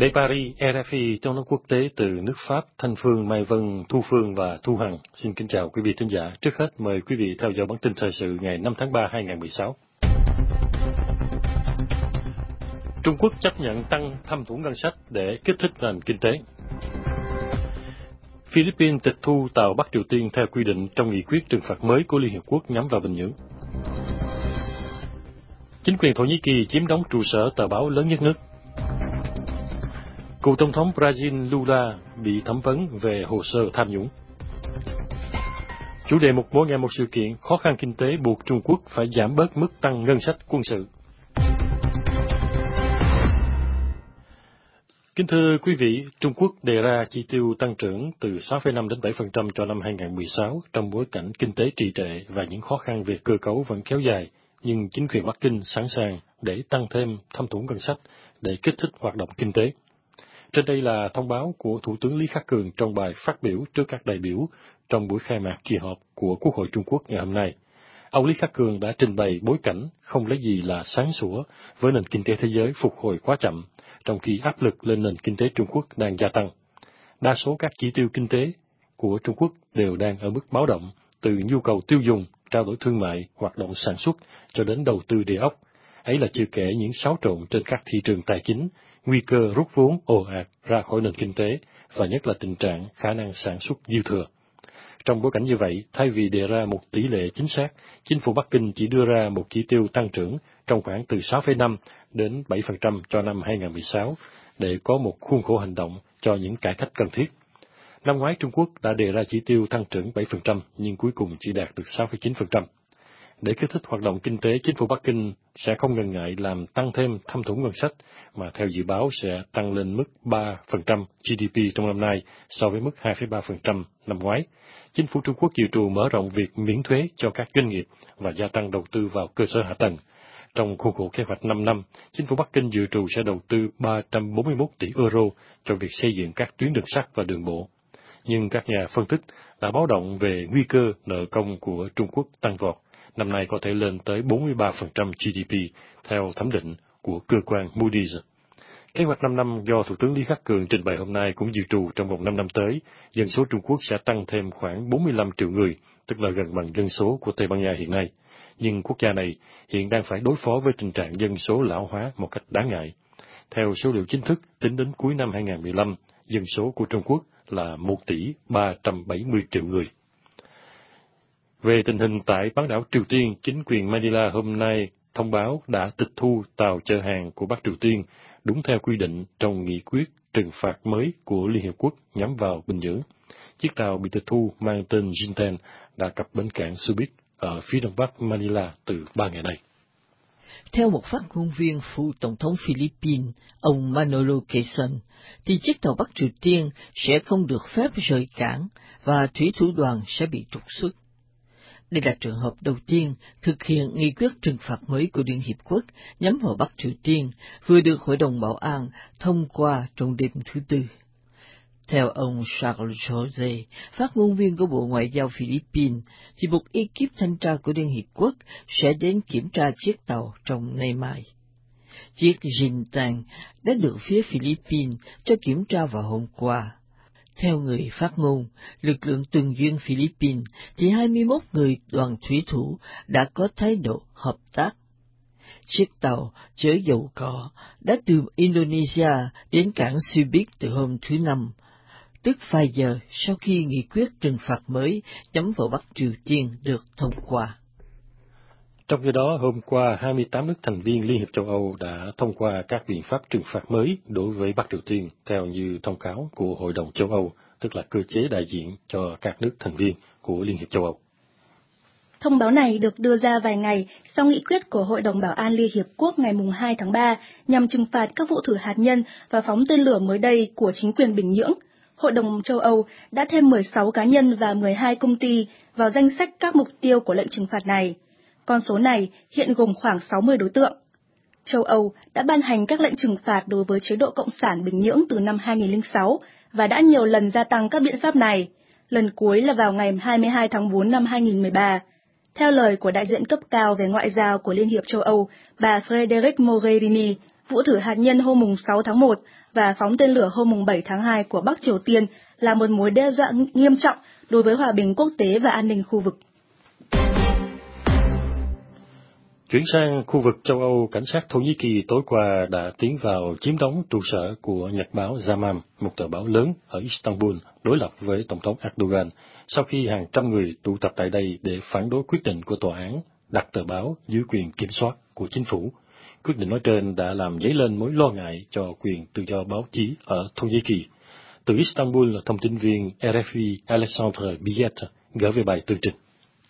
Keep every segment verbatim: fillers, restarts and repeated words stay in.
Lê Paris, rờ ép i trong nước quốc tế từ nước Pháp, Thanh Phương, Mai Vân, Thu Phương và Thu Hằng. Xin kính chào quý vị thính giả. Trước hết mời quý vị theo dõi bản tin thời sự ngày năm tháng ba hai nghìn không trăm mười sáu. Trung Quốc chấp nhận tăng thâm thủng ngân sách để kích thích nền kinh tế. Philippines tịch thu tàu Bắc Triều Tiên theo quy định trong nghị quyết trừng phạt mới của Liên Hiệp Quốc nhắm vào Bình Nhưỡng. Chính quyền Thổ Nhĩ Kỳ chiếm đóng trụ sở tờ báo lớn nhất nước. Cựu Tổng thống Brazil Lula bị thẩm vấn về hồ sơ tham nhũng. Chủ đề một mỗi ngày một sự kiện, khó khăn kinh tế buộc Trung Quốc phải giảm bớt mức tăng ngân sách quân sự. Kính thưa quý vị, Trung Quốc đề ra chi tiêu tăng trưởng từ sáu phẩy năm đến bảy phần trăm cho năm hai nghìn không trăm mười sáu trong bối cảnh kinh tế trì trệ và những khó khăn về cơ cấu vẫn kéo dài, nhưng chính quyền Bắc Kinh sẵn sàng để tăng thêm thâm thủng ngân sách để kích thích hoạt động kinh tế. Trên đây là thông báo của Thủ tướng Lý Khắc Cường trong bài phát biểu trước các đại biểu trong buổi khai mạc kỳ họp của Quốc hội Trung Quốc ngày hôm nay. Ông Lý Khắc Cường đã trình bày bối cảnh không lấy gì là sáng sủa với nền kinh tế thế giới phục hồi quá chậm, trong khi áp lực lên nền kinh tế Trung Quốc đang gia tăng. Đa số các chỉ tiêu kinh tế của Trung Quốc đều đang ở mức báo động, từ nhu cầu tiêu dùng, trao đổi thương mại, hoạt động sản xuất cho đến đầu tư địa ốc. Ấy là chưa kể những xáo trộn trên các thị trường tài chính, nguy cơ rút vốn ồ ạt ra khỏi nền kinh tế và nhất là tình trạng khả năng sản xuất dư thừa. Trong bối cảnh như vậy, thay vì đề ra một tỷ lệ chính xác, chính phủ Bắc Kinh chỉ đưa ra một chỉ tiêu tăng trưởng trong khoảng từ sáu phẩy năm đến bảy phần trăm cho năm hai nghìn không trăm mười sáu để có một khuôn khổ hành động cho những cải cách cần thiết. Năm ngoái Trung Quốc đã đề ra chỉ tiêu tăng trưởng bảy phần trăm nhưng cuối cùng chỉ đạt được sáu phẩy chín phần trăm. Để kích thích hoạt động kinh tế, chính phủ Bắc Kinh sẽ không ngần ngại làm tăng thêm thâm thủng ngân sách, mà theo dự báo sẽ tăng lên mức ba phần trăm giê đê pê trong năm nay so với mức hai phẩy ba phần trăm năm ngoái. Chính phủ Trung Quốc dự trù mở rộng việc miễn thuế cho các doanh nghiệp và gia tăng đầu tư vào cơ sở hạ tầng. Trong khuôn khổ kế hoạch năm năm, chính phủ Bắc Kinh dự trù sẽ đầu tư ba trăm bốn mươi mốt tỷ euro cho việc xây dựng các tuyến đường sắt và đường bộ. Nhưng các nhà phân tích đã báo động về nguy cơ nợ công của Trung Quốc tăng vọt, năm nay có thể lên tới bốn mươi ba phần trăm giê đê pê theo thẩm định của cơ quan Moody's. Kế hoạch năm năm do Thủ tướng Lý Khắc Cường trình bày hôm nay cũng dự trù trong vòng năm năm tới, dân số Trung Quốc sẽ tăng thêm khoảng bốn mươi lăm triệu người, tức là gần bằng dân số của Tây Ban Nha hiện nay. Nhưng quốc gia này hiện đang phải đối phó với tình trạng dân số lão hóa một cách đáng ngại. Theo số liệu chính thức, tính đến cuối năm hai nghìn không trăm mười lăm, dân số của Trung Quốc là một tỷ ba trăm bảy mươi triệu người. Về tình hình tại bán đảo Triều Tiên, chính quyền Manila hôm nay thông báo đã tịch thu tàu chở hàng của Bắc Triều Tiên, đúng theo quy định trong nghị quyết trừng phạt mới của Liên Hiệp Quốc nhắm vào Bình Nhưỡng. Chiếc tàu bị tịch thu mang tên Jinten đã cập bến cảng Subic ở phía đông bắc Manila từ ba ngày nay. Theo một phát ngôn viên phụ Tổng thống Philippines, ông Manolo Quezon, thì chiếc tàu Bắc Triều Tiên sẽ không được phép rời cảng và thủy thủ đoàn sẽ bị trục xuất. Đây là trường hợp đầu tiên thực hiện nghị quyết trừng phạt mới của Liên Hiệp Quốc nhắm vào Bắc Triều Tiên, vừa được Hội đồng Bảo an thông qua trong đêm thứ Tư. Theo ông Charles Jose, phát ngôn viên của Bộ Ngoại giao Philippines, thì một ekip thanh tra của Liên Hiệp Quốc sẽ đến kiểm tra chiếc tàu trong ngày mai. Chiếc Jintan đã được phía Philippines cho kiểm tra vào hôm qua. Theo người phát ngôn, lực lượng tuần duyên Philippines thì hai mươi mốt người đoàn thủy thủ đã có thái độ hợp tác. Chiếc tàu chở dầu cọ đã từ Indonesia đến cảng Subic từ hôm thứ Năm, tức vài giờ sau khi nghị quyết trừng phạt mới nhắm vào Bắc Triều Tiên được thông qua. Trong khi đó, hôm qua, hai mươi tám nước thành viên Liên hiệp châu Âu đã thông qua các biện pháp trừng phạt mới đối với Bắc Triều Tiên, theo như thông cáo của Hội đồng châu Âu, tức là cơ chế đại diện cho các nước thành viên của Liên hiệp châu Âu. Thông báo này được đưa ra vài ngày sau nghị quyết của Hội đồng Bảo an Liên Hiệp Quốc ngày hai tháng ba nhằm trừng phạt các vụ thử hạt nhân và phóng tên lửa mới đây của chính quyền Bình Nhưỡng. Hội đồng châu Âu đã thêm mười sáu cá nhân và mười hai công ty vào danh sách các mục tiêu của lệnh trừng phạt này. Con số này hiện gồm khoảng sáu mươi đối tượng. Châu Âu đã ban hành các lệnh trừng phạt đối với chế độ Cộng sản Bình Nhưỡng từ năm hai nghìn không trăm lẻ sáu và đã nhiều lần gia tăng các biện pháp này, lần cuối là vào ngày hai mươi hai tháng tư năm hai nghìn không trăm mười ba. Theo lời của đại diện cấp cao về ngoại giao của Liên hiệp châu Âu, bà Frederica Mogherini, vụ thử hạt nhân hôm sáu tháng một và phóng tên lửa hôm bảy tháng hai của Bắc Triều Tiên là một mối đe dọa nghiêm trọng đối với hòa bình quốc tế và an ninh khu vực. Chuyển sang khu vực châu Âu, cảnh sát Thổ Nhĩ Kỳ tối qua đã tiến vào chiếm đóng trụ sở của nhật báo Zaman, một tờ báo lớn ở Istanbul, đối lập với Tổng thống Erdogan, sau khi hàng trăm người tụ tập tại đây để phản đối quyết định của tòa án đặt tờ báo dưới quyền kiểm soát của chính phủ. Quyết định nói trên đã làm dấy lên mối lo ngại cho quyền tự do báo chí ở Thổ Nhĩ Kỳ. Từ Istanbul, thông tin viên R F I Alexandre Billet gửi về bài tường trình.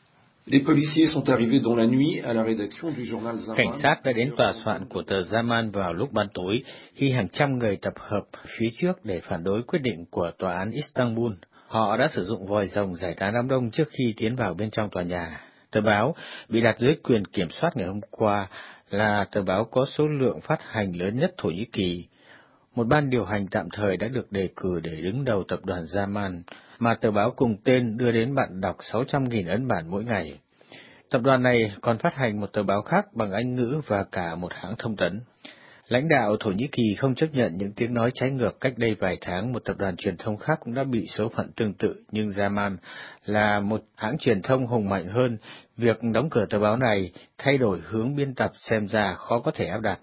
Cảnh sát đã đến tòa soạn của tờ Zaman vào lúc ban tối khi hàng trăm người tập hợp phía trước để phản đối quyết định của tòa án Istanbul. Họ đã sử dụng vòi rồng giải tán đám đông trước khi tiến vào bên trong tòa nhà. Tờ báo bị đặt dưới quyền kiểm soát ngày hôm qua là tờ báo có số lượng phát hành lớn nhất Thổ Nhĩ Kỳ. Một ban điều hành tạm thời đã được đề cử để đứng đầu tập đoàn Zaman, mà tờ báo cùng tên đưa đến bạn đọc sáu trăm nghìn ấn bản mỗi ngày. Tập đoàn này còn phát hành một tờ báo khác bằng Anh ngữ và cả một hãng thông tấn. Lãnh đạo Thổ Nhĩ Kỳ không chấp nhận những tiếng nói trái ngược. Cách đây vài tháng, một tập đoàn truyền thông khác cũng đã bị số phận tương tự, nhưng Zaman là một hãng truyền thông hùng mạnh hơn. Việc đóng cửa tờ báo này thay đổi hướng biên tập xem ra khó có thể áp đặt.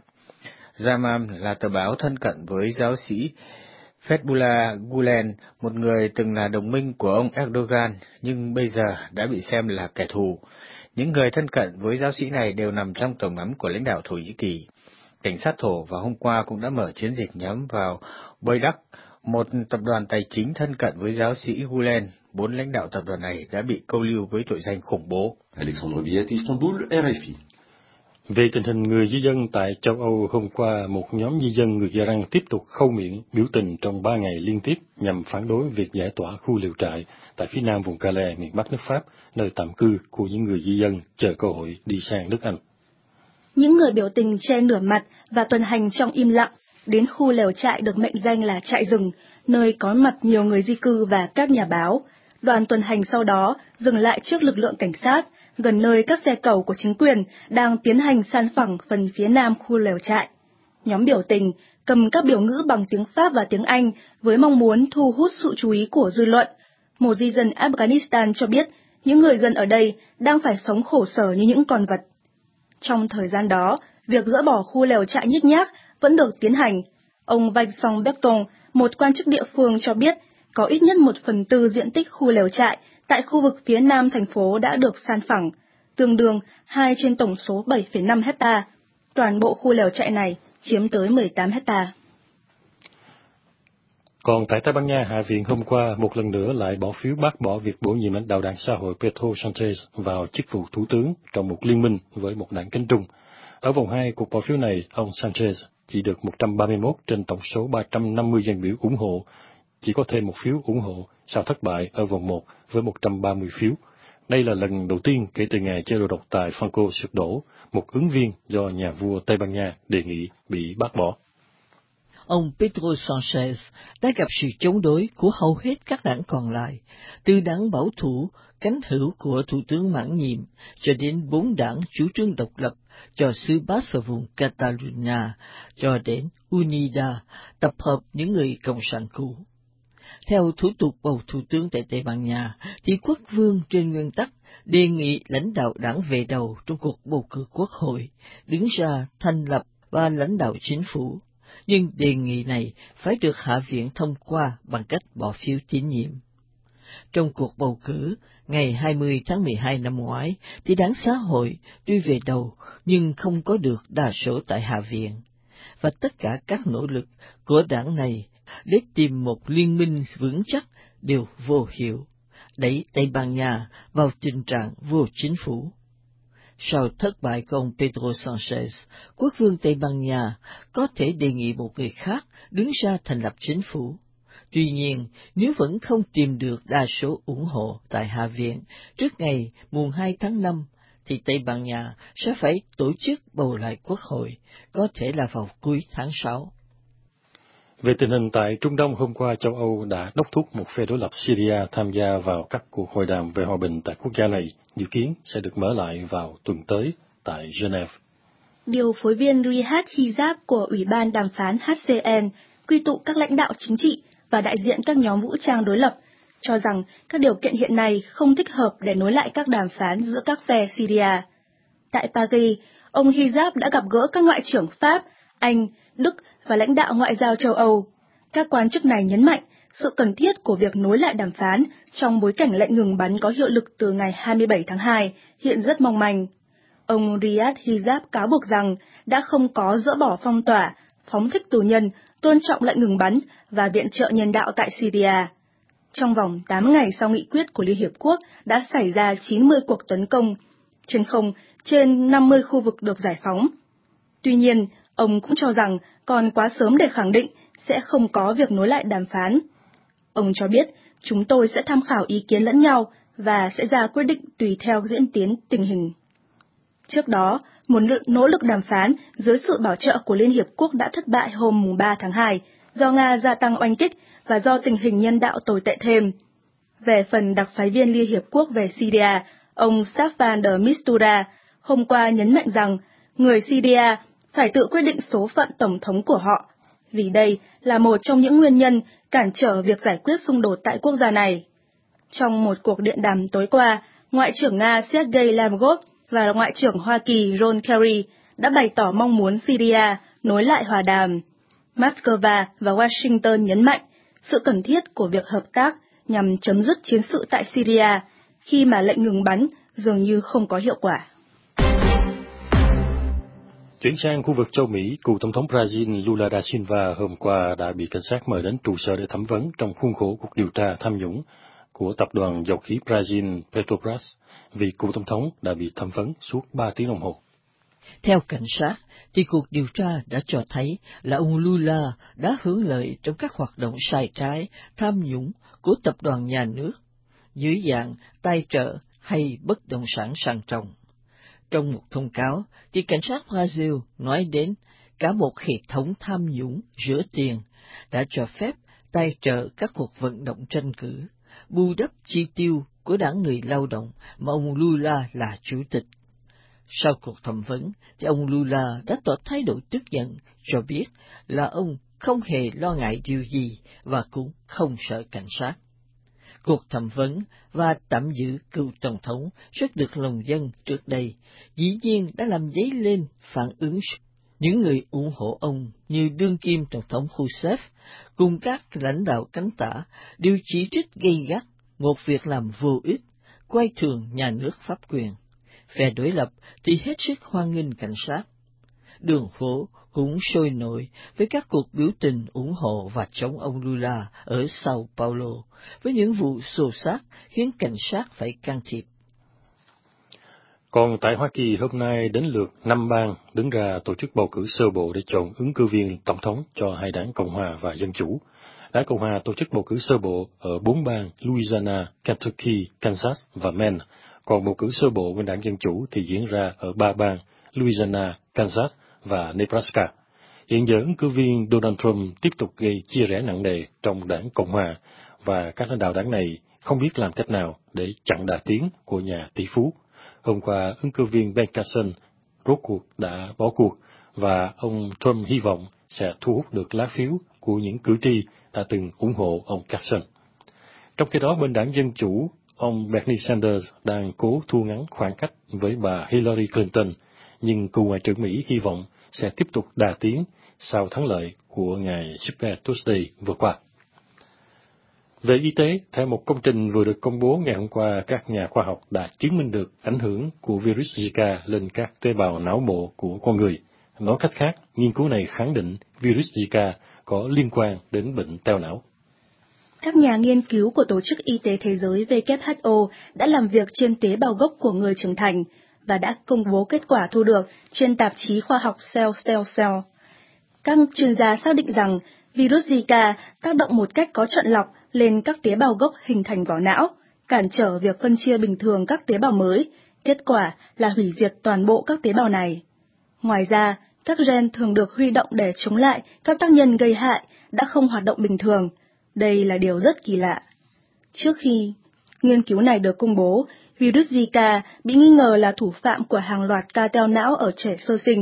Zaman là tờ báo thân cận với giáo sĩ Fethullah Gulen, một người từng là đồng minh của ông Erdogan, nhưng bây giờ đã bị xem là kẻ thù. Những người thân cận với giáo sĩ này đều nằm trong tầm ngắm của lãnh đạo Thổ Nhĩ Kỳ. Cảnh sát Thổ vào hôm qua cũng đã mở chiến dịch nhắm vào Baydak, một tập đoàn tài chính thân cận với giáo sĩ Gulen. Bốn lãnh đạo tập đoàn này đã bị câu lưu với tội danh khủng bố. Alexandre Billet, Istanbul, R F I. Về tình hình người di dân tại châu Âu, hôm qua một nhóm di dân người Iran tiếp tục khâu miệng biểu tình trong ba ngày liên tiếp nhằm phản đối việc giải tỏa khu liều trại tại phía nam vùng Calais, miền Bắc nước Pháp, nơi tạm cư của những người di dân chờ cơ hội đi sang nước Anh. Những người biểu tình che nửa mặt và tuần hành trong im lặng đến khu lều trại được mệnh danh là trại rừng, nơi có mặt nhiều người di cư và các nhà báo. Đoàn tuần hành sau đó dừng lại trước lực lượng cảnh sát, gần nơi các xe cầu của chính quyền đang tiến hành san phẳng phần phía nam khu lều trại. Nhóm biểu tình cầm các biểu ngữ bằng tiếng Pháp và tiếng Anh với mong muốn thu hút sự chú ý của dư luận. Một di dân Afghanistan cho biết những người dân ở đây đang phải sống khổ sở như những con vật. Trong thời gian đó, việc dỡ bỏ khu lều trại nhếch nhác vẫn được tiến hành. Ông Vincent Berton, một quan chức địa phương cho biết có ít nhất một phần tư diện tích khu lều trại tại khu vực phía nam thành phố đã được san phẳng, tương đương hai trên tổng số bảy phẩy năm hecta. Toàn bộ khu lều trại này chiếm tới mười tám hecta. Còn tại Tây Ban Nha, Hạ viện hôm qua một lần nữa lại bỏ phiếu bác bỏ việc bổ nhiệm lãnh đạo đảng xã hội Pedro Sanchez vào chức vụ thủ tướng trong một liên minh với một đảng cánh trung. Ở vòng hai cuộc bỏ phiếu này, ông Sanchez chỉ được một trăm ba mươi mốt trên tổng số ba trăm năm mươi dân biểu ủng hộ, chỉ có thêm một phiếu ủng hộ sau thất bại ở vòng một với một trăm ba mươi phiếu. Đây là lần đầu tiên kể từ ngày chế độ độc tài Franco sụp đổ, một ứng viên do nhà vua Tây Ban Nha đề nghị bị bác bỏ. Ông Pedro Sanchez đã gặp sự chống đối của hầu hết các đảng còn lại, từ đảng bảo thủ, cánh hữu của Thủ tướng mãn nhiệm, cho đến bốn đảng chủ trương độc lập cho xứ Basque ở vùng Catalonia, cho đến UNIDA, tập hợp những người cộng sản cũ. Theo thủ tục bầu thủ tướng tại Tây Ban Nha, thì quốc vương trên nguyên tắc đề nghị lãnh đạo đảng về đầu trong cuộc bầu cử quốc hội, đứng ra thành lập và lãnh đạo chính phủ. Nhưng đề nghị này phải được Hạ viện thông qua bằng cách bỏ phiếu tín nhiệm. Trong cuộc bầu cử ngày hai mươi tháng mười hai năm ngoái, thì đảng xã hội tuy về đầu nhưng không có được đa số tại Hạ viện, và tất cả các nỗ lực của đảng này để tìm một liên minh vững chắc đều vô hiệu, đẩy Tây Ban Nha vào tình trạng vô chính phủ. Sau thất bại của ông Pedro Sanchez, quốc vương Tây Ban Nha có thể đề nghị một người khác đứng ra thành lập chính phủ. Tuy nhiên, nếu vẫn không tìm được đa số ủng hộ tại Hạ viện trước ngày mùng hai tháng năm, thì Tây Ban Nha sẽ phải tổ chức bầu lại quốc hội, có thể là vào cuối tháng sáu. Về tình hình tại Trung Đông, hôm qua châu Âu đã đốc thúc một phe đối lập Syria tham gia vào các cuộc hội đàm về hòa bình tại quốc gia này, dự kiến sẽ được mở lại vào tuần tới tại Geneva. điều phối viên Rihad Hijab của Ủy ban đàm phán H C N quy tụ các lãnh đạo chính trị và đại diện các nhóm vũ trang đối lập, cho rằng các điều kiện hiện nay không thích hợp để nối lại các đàm phán giữa các phe Syria. Tại Paris, ông Hijab đã gặp gỡ các ngoại trưởng Pháp, Anh, Đức và lãnh đạo ngoại giao châu Âu. Các quan chức này nhấn mạnh sự cần thiết của việc nối lại đàm phán trong bối cảnh lệnh ngừng bắn có hiệu lực từ ngày hai mươi bảy tháng hai hiện rất mong manh. Ông Riyad Hijab cáo buộc rằng đã không có dỡ bỏ phong tỏa, phóng thích tù nhân, tôn trọng lệnh ngừng bắn và viện trợ nhân đạo tại Syria. Trong vòng tám ngày sau nghị quyết của Liên Hiệp Quốc đã xảy ra chín mươi cuộc tấn công trên không trên năm mươi khu vực được giải phóng. Tuy nhiên, ông cũng cho rằng còn quá sớm để khẳng định sẽ không có việc nối lại đàm phán. Ông cho biết, chúng tôi sẽ tham khảo ý kiến lẫn nhau và sẽ ra quyết định tùy theo diễn tiến tình hình. Trước đó, một nỗ lực đàm phán dưới sự bảo trợ của Liên Hiệp Quốc đã thất bại hôm ba tháng hai do Nga gia tăng oanh kích và do tình hình nhân đạo tồi tệ thêm. Về phần đặc phái viên Liên Hiệp Quốc về Syria, ông Staffan de Mistura hôm qua nhấn mạnh rằng người Syria phải tự quyết định số phận tổng thống của họ, vì đây là một trong những nguyên nhân cản trở việc giải quyết xung đột tại quốc gia này. Trong một cuộc điện đàm tối qua, Ngoại trưởng Nga Sergei Lavrov và Ngoại trưởng Hoa Kỳ John Kerry đã bày tỏ mong muốn Syria nối lại hòa đàm. Moscow và Washington nhấn mạnh sự cần thiết của việc hợp tác nhằm chấm dứt chiến sự tại Syria khi mà lệnh ngừng bắn dường như không có hiệu quả. Chuyển sang khu vực châu Mỹ, cựu Tổng thống Brazil Lula da Silva hôm qua đã bị cảnh sát mời đến trụ sở để thẩm vấn trong khuôn khổ cuộc điều tra tham nhũng của tập đoàn dầu khí Brazil Petrobras, vì cựu Tổng thống đã bị thẩm vấn suốt ba tiếng đồng hồ. Theo cảnh sát, thì cuộc điều tra đã cho thấy là ông Lula đã hưởng lợi trong các hoạt động sai trái, tham nhũng của tập đoàn nhà nước, dưới dạng tài trợ hay bất động sản sang trọng. Trong một thông cáo, thì cảnh sát Brazil nói đến cả một hệ thống tham nhũng rửa tiền đã cho phép tài trợ các cuộc vận động tranh cử, bù đắp chi tiêu của đảng Người Lao động mà ông Lula là chủ tịch. Sau cuộc thẩm vấn, thì ông Lula đã tỏ thái độ tức giận, cho biết là ông không hề lo ngại điều gì và cũng không sợ cảnh sát. Cuộc thẩm vấn và tạm giữ cựu tổng thống rất được lòng dân trước đây, dĩ nhiên đã làm dấy lên phản ứng. Những người ủng hộ ông như đương kim tổng thống Rousseff cùng các lãnh đạo cánh tả đều chỉ trích gay gắt một việc làm vô ích, coi thường nhà nước pháp quyền. Phe đối lập thì hết sức hoan nghênh cảnh sát. Đường phố cũng sôi nổi với các cuộc biểu tình ủng hộ và chống ông Lula ở Sao Paulo, với những vụ xô xát khiến cảnh sát phải can thiệp. Còn tại Hoa Kỳ, hôm nay đến lượt năm bang đứng ra tổ chức bầu cử sơ bộ để chọn ứng cử viên tổng thống cho hai đảng Cộng hòa và Dân chủ. Đảng Cộng hòa tổ chức bầu cử sơ bộ ở bốn bang Louisiana, Kentucky, Kansas và Maine, còn bầu cử sơ bộ bên đảng Dân chủ thì diễn ra ở ba bang Louisiana, Kansas và Nebraska. Hiện giờ ứng cử viên Donald Trump tiếp tục gây chia rẽ nặng nề trong đảng Cộng hòa, và các lãnh đạo đảng này không biết làm cách nào để chặn đà tiến của nhà tỷ phú. Hôm qua, ứng cử viên Ben Carson rốt cuộc đã bỏ cuộc, và ông Trump hy vọng sẽ thu hút được lá phiếu của những cử tri đã từng ủng hộ ông Carson. Trong khi đó, bên đảng Dân chủ, ông Bernie Sanders đang cố thu ngắn khoảng cách với bà Hillary Clinton, nhưng cựu Ngoại trưởng Mỹ hy vọng sẽ tiếp tục đà tiến sau thắng lợi của ngày Super Tuesday vừa qua. Về y tế, theo một công trình vừa được công bố ngày hôm qua, các nhà khoa học đã chứng minh được ảnh hưởng của virus Zika lên các tế bào não bộ của con người. Nói cách khác, nghiên cứu này khẳng định virus Zika có liên quan đến bệnh teo não. Các nhà nghiên cứu của Tổ chức Y tế Thế giới W H O đã làm việc trên tế bào gốc của người trưởng thành và đã công bố kết quả thu được trên tạp chí khoa học Cell Stem Cell. Các chuyên gia xác định rằng virus Zika tác động một cách có chọn lọc lên các tế bào gốc hình thành vỏ não, cản trở việc phân chia bình thường các tế bào mới, kết quả là hủy diệt toàn bộ các tế bào này. Ngoài ra, các gen thường được huy động để chống lại các tác nhân gây hại đã không hoạt động bình thường. Đây là điều rất kỳ lạ. Trước khi nghiên cứu này được công bố, virus Zika bị nghi ngờ là thủ phạm của hàng loạt ca teo não ở trẻ sơ sinh,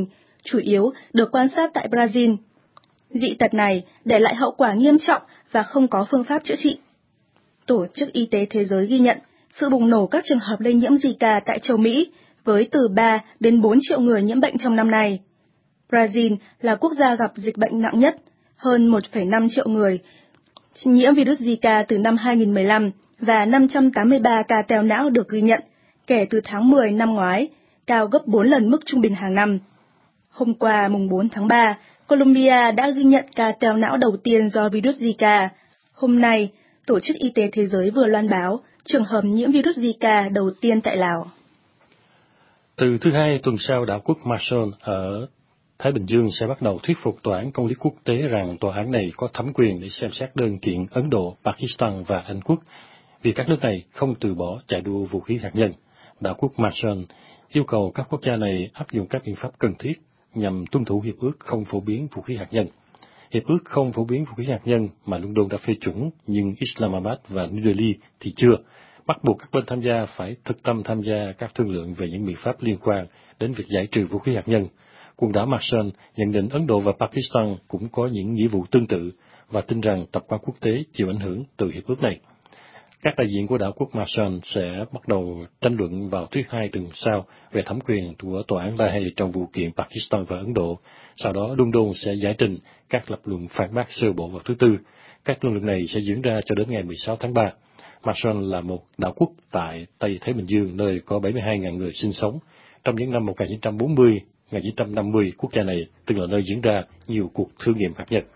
chủ yếu được quan sát tại Brazil. Dị tật này để lại hậu quả nghiêm trọng và không có phương pháp chữa trị. Tổ chức Y tế Thế giới ghi nhận sự bùng nổ các trường hợp lây nhiễm Zika tại châu Mỹ, với từ ba đến bốn triệu người nhiễm bệnh trong năm nay. Brazil là quốc gia gặp dịch bệnh nặng nhất, hơn một phẩy năm triệu người nhiễm virus Zika từ năm hai nghìn không trăm mười lăm và năm trăm tám mươi ba ca teo não được ghi nhận kể từ tháng mười năm ngoái, cao gấp bốn lần mức trung bình hàng năm. Hôm qua, mùng bốn tháng ba, Colombia đã ghi nhận ca teo não đầu tiên do virus Zika. Hôm nay, Tổ chức Y tế Thế giới vừa loan báo trường hợp nhiễm virus Zika đầu tiên tại Lào. Từ thứ Hai tuần sau, đảo quốc Marshall ở Thái Bình Dương sẽ bắt đầu thuyết phục Tòa án Công lý Quốc tế rằng tòa án này có thẩm quyền để xem xét đơn kiện Ấn Độ, Pakistan và Anh Quốc vì các nước này không từ bỏ chạy đua vũ khí hạt nhân. Đảo quốc Marshall yêu cầu các quốc gia này áp dụng các biện pháp cần thiết nhằm tuân thủ hiệp ước không phổ biến vũ khí hạt nhân. Hiệp ước không phổ biến vũ khí hạt nhân mà London đã phê chuẩn, nhưng Islamabad và New Delhi thì chưa, bắt buộc các bên tham gia phải thực tâm tham gia các thương lượng về những biện pháp liên quan đến việc giải trừ vũ khí hạt nhân. Quần đảo Marshall nhận định Ấn Độ và Pakistan cũng có những nghĩa vụ tương tự và tin rằng tập quán quốc tế chịu ảnh hưởng từ hiệp ước này. Các đại diện của đảo quốc Marshall sẽ bắt đầu tranh luận vào thứ Hai tuần sau về thẩm quyền của tòa án La Hay trong vụ kiện Pakistan và Ấn Độ. Sau đó, London sẽ giải trình các lập luận phản bác sơ bộ vào thứ Tư. Các luận luận này sẽ diễn ra cho đến ngày mười sáu tháng ba. Marshall là một đảo quốc tại Tây Thái Bình Dương, nơi có bảy mươi hai nghìn người sinh sống. Trong những năm một nghìn chín trăm bốn mươi đến một nghìn chín trăm năm mươi, quốc gia này từng là nơi diễn ra nhiều cuộc thử nghiệm hạt nhân.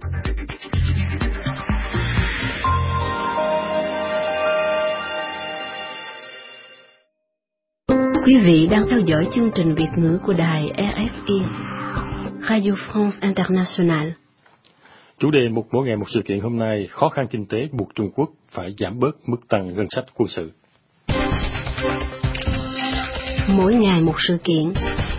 Quý vị đang theo dõi chương trình Việt ngữ của đài rờ ép i, Radio France Internationale. Chủ đề Mục Mỗi Ngày Một Sự Kiện hôm nay, khó khăn kinh tế buộc Trung Quốc phải giảm bớt mức tăng ngân sách quân sự. Mỗi ngày một sự kiện.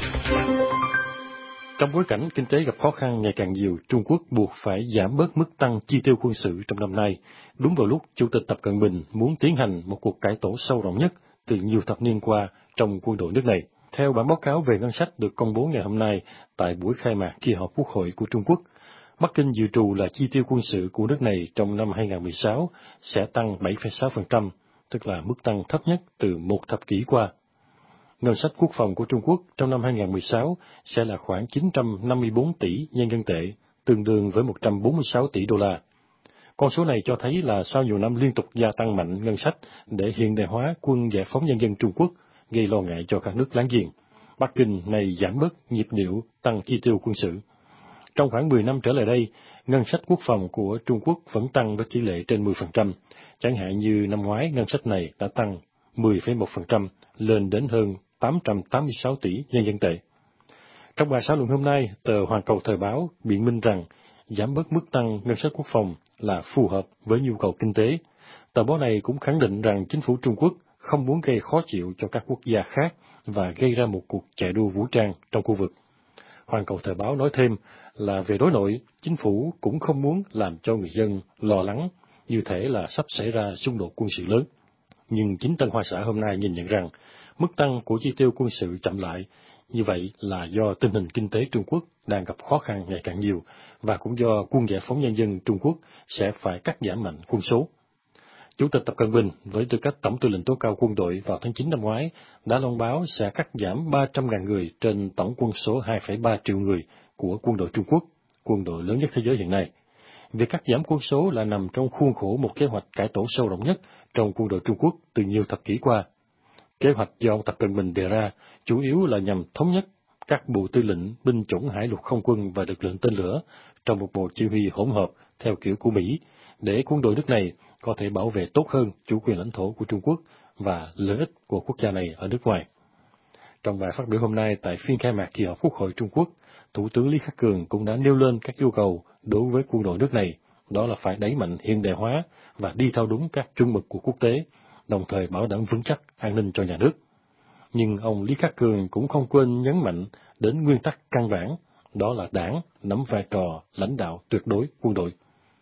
Trong bối cảnh kinh tế gặp khó khăn ngày càng nhiều, Trung Quốc buộc phải giảm bớt mức tăng chi tiêu quân sự trong năm nay, đúng vào lúc Chủ tịch Tập Cận Bình muốn tiến hành một cuộc cải tổ sâu rộng nhất từ nhiều thập niên qua trong quân đội nước này. Theo bản báo cáo về ngân sách được công bố ngày hôm nay tại buổi khai mạc kỳ họp Quốc hội của Trung Quốc, Bắc Kinh dự trù là chi tiêu quân sự của nước này trong năm hai nghìn không trăm mười sáu sẽ tăng bảy phẩy sáu phần trăm, tức là mức tăng thấp nhất từ một thập kỷ qua. Ngân sách quốc phòng của Trung Quốc trong năm hai nghìn không trăm mười sáu sẽ là khoảng chín trăm năm mươi tư tỷ nhân dân tệ, tương đương với một trăm bốn mươi sáu tỷ đô la. Con số này cho thấy là sau nhiều năm liên tục gia tăng mạnh ngân sách để hiện đại hóa quân giải phóng nhân dân Trung Quốc, gây lo ngại cho các nước láng giềng, Bắc Kinh này giảm bớt nhịp điệu tăng chi tiêu quân sự. Trong khoảng mười năm trở lại đây, ngân sách quốc phòng của Trung Quốc vẫn tăng với tỷ lệ trên mười phần trăm. Chẳng hạn như năm ngoái, ngân sách này đã tăng mười phẩy một phần trăm, lên đến hơn tám trăm tám mươi sáu tỷ nhân dân tệ. Trong bài xã luận hôm nay, tờ Hoàn Cầu Thời báo biện minh rằng giảm bớt mức tăng ngân sách quốc phòng là phù hợp với nhu cầu kinh tế. Tờ báo này cũng khẳng định rằng chính phủ Trung Quốc không muốn gây khó chịu cho các quốc gia khác và gây ra một cuộc chạy đua vũ trang trong khu vực. Hoàn Cầu Thời báo nói thêm là về đối nội, chính phủ cũng không muốn làm cho người dân lo lắng, như thể là sắp xảy ra xung đột quân sự lớn. Nhưng chính Tân Hoa Xã hôm nay nhìn nhận rằng mức tăng của chi tiêu quân sự chậm lại, như vậy là do tình hình kinh tế Trung Quốc đang gặp khó khăn ngày càng nhiều, và cũng do quân giải phóng nhân dân Trung Quốc sẽ phải cắt giảm mạnh quân số. Chủ tịch Tập Cận Bình với tư cách Tổng tư lệnh tối cao quân đội vào tháng chín năm ngoái đã loan báo sẽ cắt giảm ba trăm nghìn người trên tổng quân số hai phẩy ba triệu người của quân đội Trung Quốc, quân đội lớn nhất thế giới hiện nay. Việc cắt giảm quân số là nằm trong khuôn khổ một kế hoạch cải tổ sâu rộng nhất trong quân đội Trung Quốc từ nhiều thập kỷ qua. Kế hoạch do ông Tập Cận Bình đề ra chủ yếu là nhằm thống nhất các bộ tư lệnh binh chủng hải lục không quân và lực lượng tên lửa trong một bộ chỉ huy hỗn hợp theo kiểu của Mỹ, để quân đội nước này có thể bảo vệ tốt hơn chủ quyền lãnh thổ của Trung Quốc và lợi ích của quốc gia này ở nước ngoài. Trong bài phát biểu hôm nay tại phiên khai mạc kỳ họp Quốc hội Trung Quốc, Thủ tướng Lý Khắc Cường cũng đã nêu lên các yêu cầu đối với quân đội nước này, đó là phải đẩy mạnh hiện đại hóa và đi theo đúng các chuẩn mực của quốc tế, đồng thời bảo đảm vững chắc an ninh cho nhà nước. Nhưng ông Lý Khắc Cường cũng không quên nhấn mạnh đến nguyên tắc căn bản, đó là đảng nắm vai trò lãnh đạo tuyệt đối quân đội.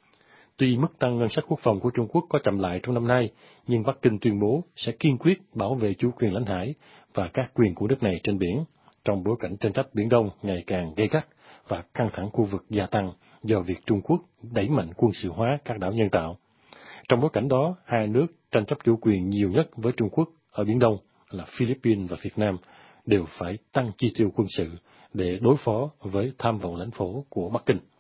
Tuy mức tăng ngân sách quốc phòng của Trung Quốc có chậm lại trong năm nay, nhưng Bắc Kinh tuyên bố sẽ kiên quyết bảo vệ chủ quyền lãnh hải và các quyền của nước này trên biển, trong bối cảnh tranh chấp Biển Đông ngày càng gay gắt và căng thẳng khu vực gia tăng do việc Trung Quốc đẩy mạnh quân sự hóa các đảo nhân tạo. Trong bối cảnh đó, hai nước tranh chấp chủ quyền nhiều nhất với Trung Quốc ở Biển Đông là Philippines và Việt Nam đều phải tăng chi tiêu quân sự để đối phó với tham vọng lãnh thổ của Bắc Kinh.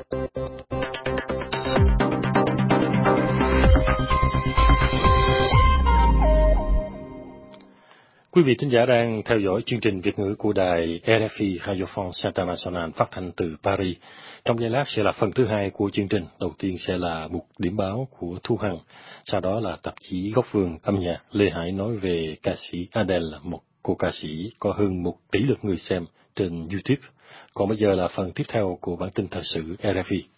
Quý vị thính giả đang theo dõi chương trình Việt ngữ của đài rờ ép i Radio France International phát thanh từ Paris. Trong giây lát sẽ là phần thứ hai của chương trình. Đầu tiên sẽ là mục điểm báo của Thu Hằng, sau đó là tạp chí Góc Vườn âm nhạc. Lê Hải nói về ca sĩ Adele, một cô ca sĩ có hơn một tỷ lượt người xem trên YouTube. Còn bây giờ là phần tiếp theo của bản tin thời sự rờ ép i.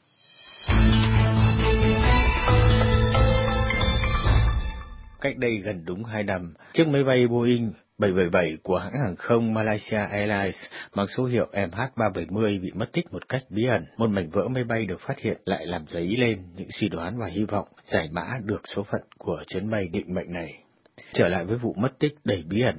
Cách đây gần đúng hai năm, chiếc máy bay Boeing bảy bảy bảy của hãng hàng không Malaysia Airlines mang số hiệu M H ba bảy mươi bị mất tích một cách bí ẩn. Một mảnh vỡ máy bay được phát hiện lại làm dấy lên những suy đoán và hy vọng giải mã được số phận của chuyến bay định mệnh này. Trở lại với vụ mất tích đầy bí ẩn.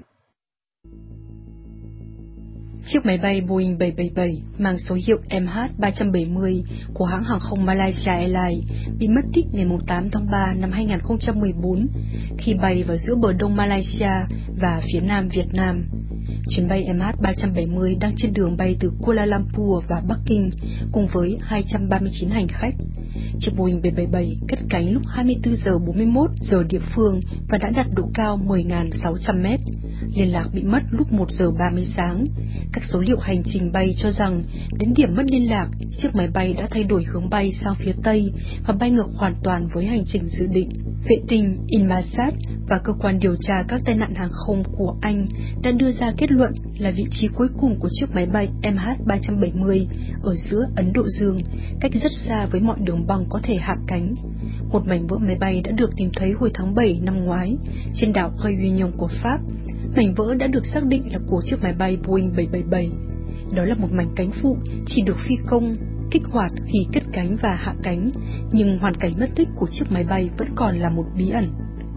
Chiếc máy bay Boeing bảy bảy bảy mang số hiệu M H ba bảy mươi của hãng hàng không Malaysia Airlines bị mất tích ngày tám tháng ba năm hai nghìn không trăm mười bốn khi bay vào giữa bờ đông Malaysia và phía nam Việt Nam. Chuyến bay M H ba bảy mươi đang trên đường bay từ Kuala Lumpur và Bắc Kinh cùng với hai trăm ba mươi chín hành khách. Chiếc Boeing bảy bảy bảy cất cánh lúc hai mươi tư giờ bốn mươi mốt giờ địa phương và đã đạt độ cao mười nghìn sáu trăm mét. Liên lạc bị mất lúc một giờ ba mươi sáng. Các số liệu hành trình bay cho rằng đến điểm mất liên lạc, chiếc máy bay đã thay đổi hướng bay sang phía Tây và bay ngược hoàn toàn với hành trình dự định. Vệ tinh Inmarsat và cơ quan điều tra các tai nạn hàng không của Anh đã đưa ra kết luận là vị trí cuối cùng của chiếc máy bay M H ba bảy mươi ở giữa Ấn Độ Dương, cách rất xa với mọi đường băng có thể hạ cánh. Một mảnh vỡ máy bay đã được tìm thấy hồi tháng bảy năm ngoái trên đảo Réunion của Pháp. Mảnh vỡ đã được xác định là của chiếc máy bay Boeing bảy bảy bảy. Đó là một mảnh cánh phụ chỉ được phi công kích hoạt khi cất cánh và hạ cánh, nhưng hoàn cảnh mất tích của chiếc máy bay vẫn còn là một bí ẩn.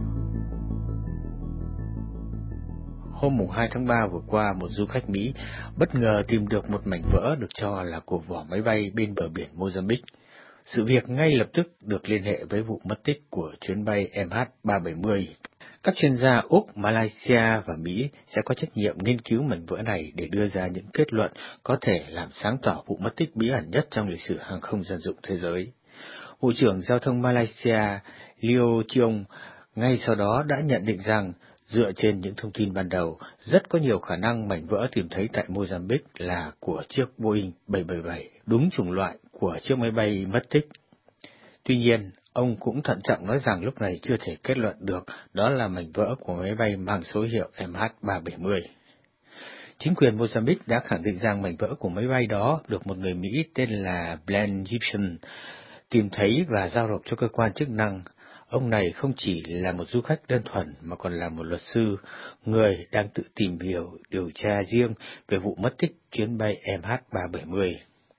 Hôm hai tháng ba vừa qua, một du khách Mỹ bất ngờ tìm được một mảnh vỡ được cho là của vỏ máy bay bên bờ biển Mozambique. Sự việc ngay lập tức được liên hệ với vụ mất tích của chuyến bay M H ba bảy mươi. Các chuyên gia Úc, Malaysia và Mỹ sẽ có trách nhiệm nghiên cứu mảnh vỡ này để đưa ra những kết luận có thể làm sáng tỏ vụ mất tích bí ẩn nhất trong lịch sử hàng không dân dụng thế giới. Bộ trưởng Giao thông Malaysia Leo Cheong ngay sau đó đã nhận định rằng, dựa trên những thông tin ban đầu, rất có nhiều khả năng mảnh vỡ tìm thấy tại Mozambique là của chiếc Boeing bảy bảy bảy, đúng chủng loại của chiếc máy bay mất tích. Tuy nhiên, ông cũng thận trọng nói rằng lúc này chưa thể kết luận được đó là mảnh vỡ của máy bay mang số hiệu M H ba bảy mươi. Chính quyền Mozambique đã khẳng định rằng mảnh vỡ của máy bay đó được một người Mỹ tên là Glenn Gibson tìm thấy và giao nộp cho cơ quan chức năng. Ông này không chỉ là một du khách đơn thuần mà còn là một luật sư, người đang tự tìm hiểu, điều tra riêng về vụ mất tích chuyến bay M H ba bảy mươi.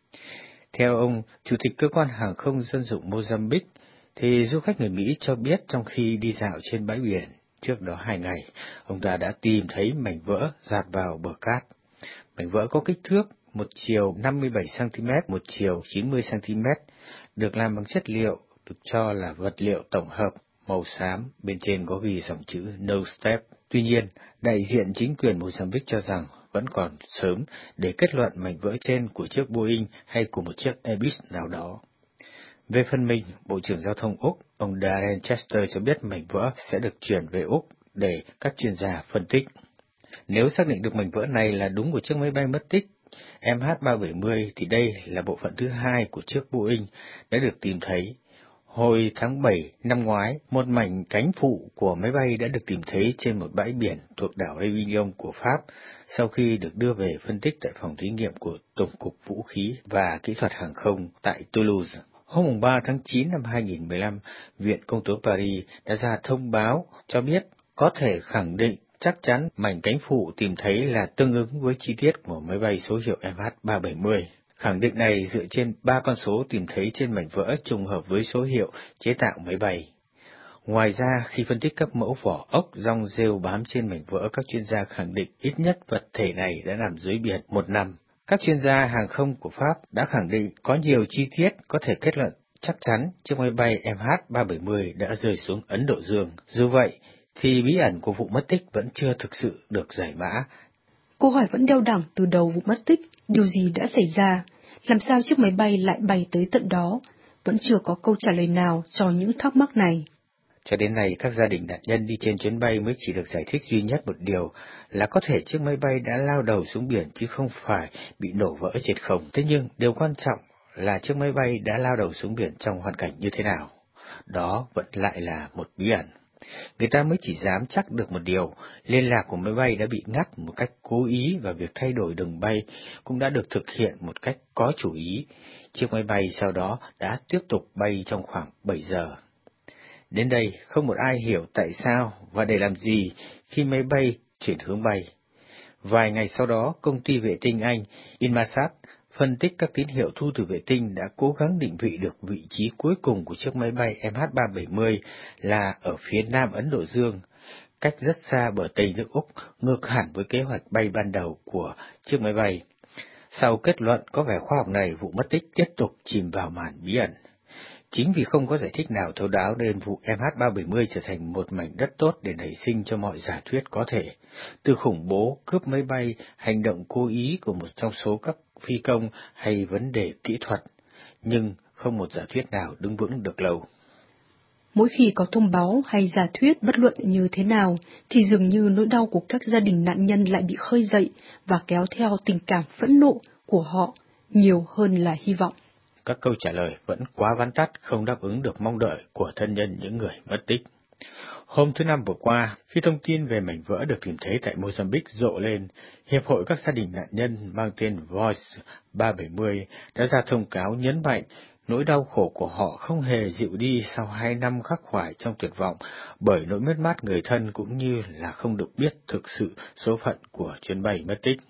Theo ông, Chủ tịch Cơ quan Hàng không Dân dụng Mozambique, thì du khách người Mỹ cho biết trong khi đi dạo trên bãi biển trước đó hai ngày, ông ta đã tìm thấy mảnh vỡ dạt vào bờ cát. Mảnh vỡ có kích thước một chiều năm mươi bảy xăng ti mét, một chiều chín mươi xăng ti mét, được làm bằng chất liệu được cho là vật liệu tổng hợp màu xám, bên trên có ghi dòng chữ No Step. Tuy nhiên, đại diện chính quyền Mozambique cho rằng vẫn còn sớm để kết luận mảnh vỡ trên của chiếc Boeing hay của một chiếc Airbus nào đó. Về phần mình, Bộ trưởng Giao thông Úc, ông Darren Chester cho biết mảnh vỡ sẽ được chuyển về Úc để các chuyên gia phân tích. Nếu xác định được mảnh vỡ này là đúng của chiếc máy bay mất tích M H ba bảy mươi thì đây là bộ phận thứ hai của chiếc Boeing đã được tìm thấy. Hồi tháng bảy năm ngoái, một mảnh cánh phụ của máy bay đã được tìm thấy trên một bãi biển thuộc đảo Réunion của Pháp sau khi được đưa về phân tích tại phòng thí nghiệm của Tổng cục Vũ khí và Kỹ thuật Hàng không tại Toulouse. Hôm ba tháng chín năm hai nghìn không trăm mười lăm, Viện Công tố Paris đã ra thông báo cho biết có thể khẳng định chắc chắn mảnh cánh phụ tìm thấy là tương ứng với chi tiết của máy bay số hiệu M H ba bảy mươi. Khẳng định này dựa trên ba con số tìm thấy trên mảnh vỡ trùng hợp với số hiệu chế tạo máy bay. Ngoài ra, khi phân tích các mẫu vỏ ốc rong rêu bám trên mảnh vỡ, các chuyên gia khẳng định ít nhất vật thể này đã nằm dưới biển một năm. Các chuyên gia hàng không của Pháp đã khẳng định có nhiều chi tiết có thể kết luận chắc chắn chiếc máy bay M H ba bảy mươi đã rơi xuống Ấn Độ Dương. Dù vậy, thì bí ẩn của vụ mất tích vẫn chưa thực sự được giải mã. Câu hỏi vẫn đeo đẳng từ đầu vụ mất tích, điều gì đã xảy ra? Làm sao chiếc máy bay lại bay tới tận đó? Vẫn chưa có câu trả lời nào cho những thắc mắc này. Cho đến nay, các gia đình nạn nhân đi trên chuyến bay mới chỉ được giải thích duy nhất một điều là có thể chiếc máy bay đã lao đầu xuống biển chứ không phải bị nổ vỡ trên không. Thế nhưng, điều quan trọng là chiếc máy bay đã lao đầu xuống biển trong hoàn cảnh như thế nào. Đó vẫn lại là một bí ẩn. Người ta mới chỉ dám chắc được một điều, liên lạc của máy bay đã bị ngắt một cách cố ý và việc thay đổi đường bay cũng đã được thực hiện một cách có chủ ý. Chiếc máy bay sau đó đã tiếp tục bay trong khoảng bảy giờ. Đến đây, không một ai hiểu tại sao và để làm gì khi máy bay chuyển hướng bay. Vài ngày sau đó, công ty vệ tinh Anh Inmarsat phân tích các tín hiệu thu từ vệ tinh đã cố gắng định vị được vị trí cuối cùng của chiếc máy bay M H ba bảy mươi là ở phía nam Ấn Độ Dương, cách rất xa bờ Tây nước Úc, ngược hẳn với kế hoạch bay ban đầu của chiếc máy bay. Sau kết luận có vẻ khoa học này, vụ mất tích tiếp tục chìm vào màn bí ẩn. Chính vì không có giải thích nào thấu đáo nên vụ M H ba bảy mươi trở thành một mảnh đất tốt để nảy sinh cho mọi giả thuyết có thể. Từ khủng bố, cướp máy bay, hành động cố ý của một trong số các phi công hay vấn đề kỹ thuật, nhưng không một giả thuyết nào đứng vững được lâu. Mỗi khi có thông báo hay giả thuyết bất luận như thế nào, thì dường như nỗi đau của các gia đình nạn nhân lại bị khơi dậy và kéo theo tình cảm phẫn nộ của họ nhiều hơn là hy vọng. Các câu trả lời vẫn quá vắn tắt, không đáp ứng được mong đợi của thân nhân những người mất tích. Hôm thứ Năm vừa qua, khi thông tin về mảnh vỡ được tìm thấy tại Mozambique rộ lên, Hiệp hội các gia đình nạn nhân mang tên Voice ba bảy mươi đã ra thông cáo nhấn mạnh nỗi đau khổ của họ không hề dịu đi sau hai năm khắc khoải trong tuyệt vọng bởi nỗi mất mát người thân cũng như là không được biết thực sự số phận của chuyến bay mất tích.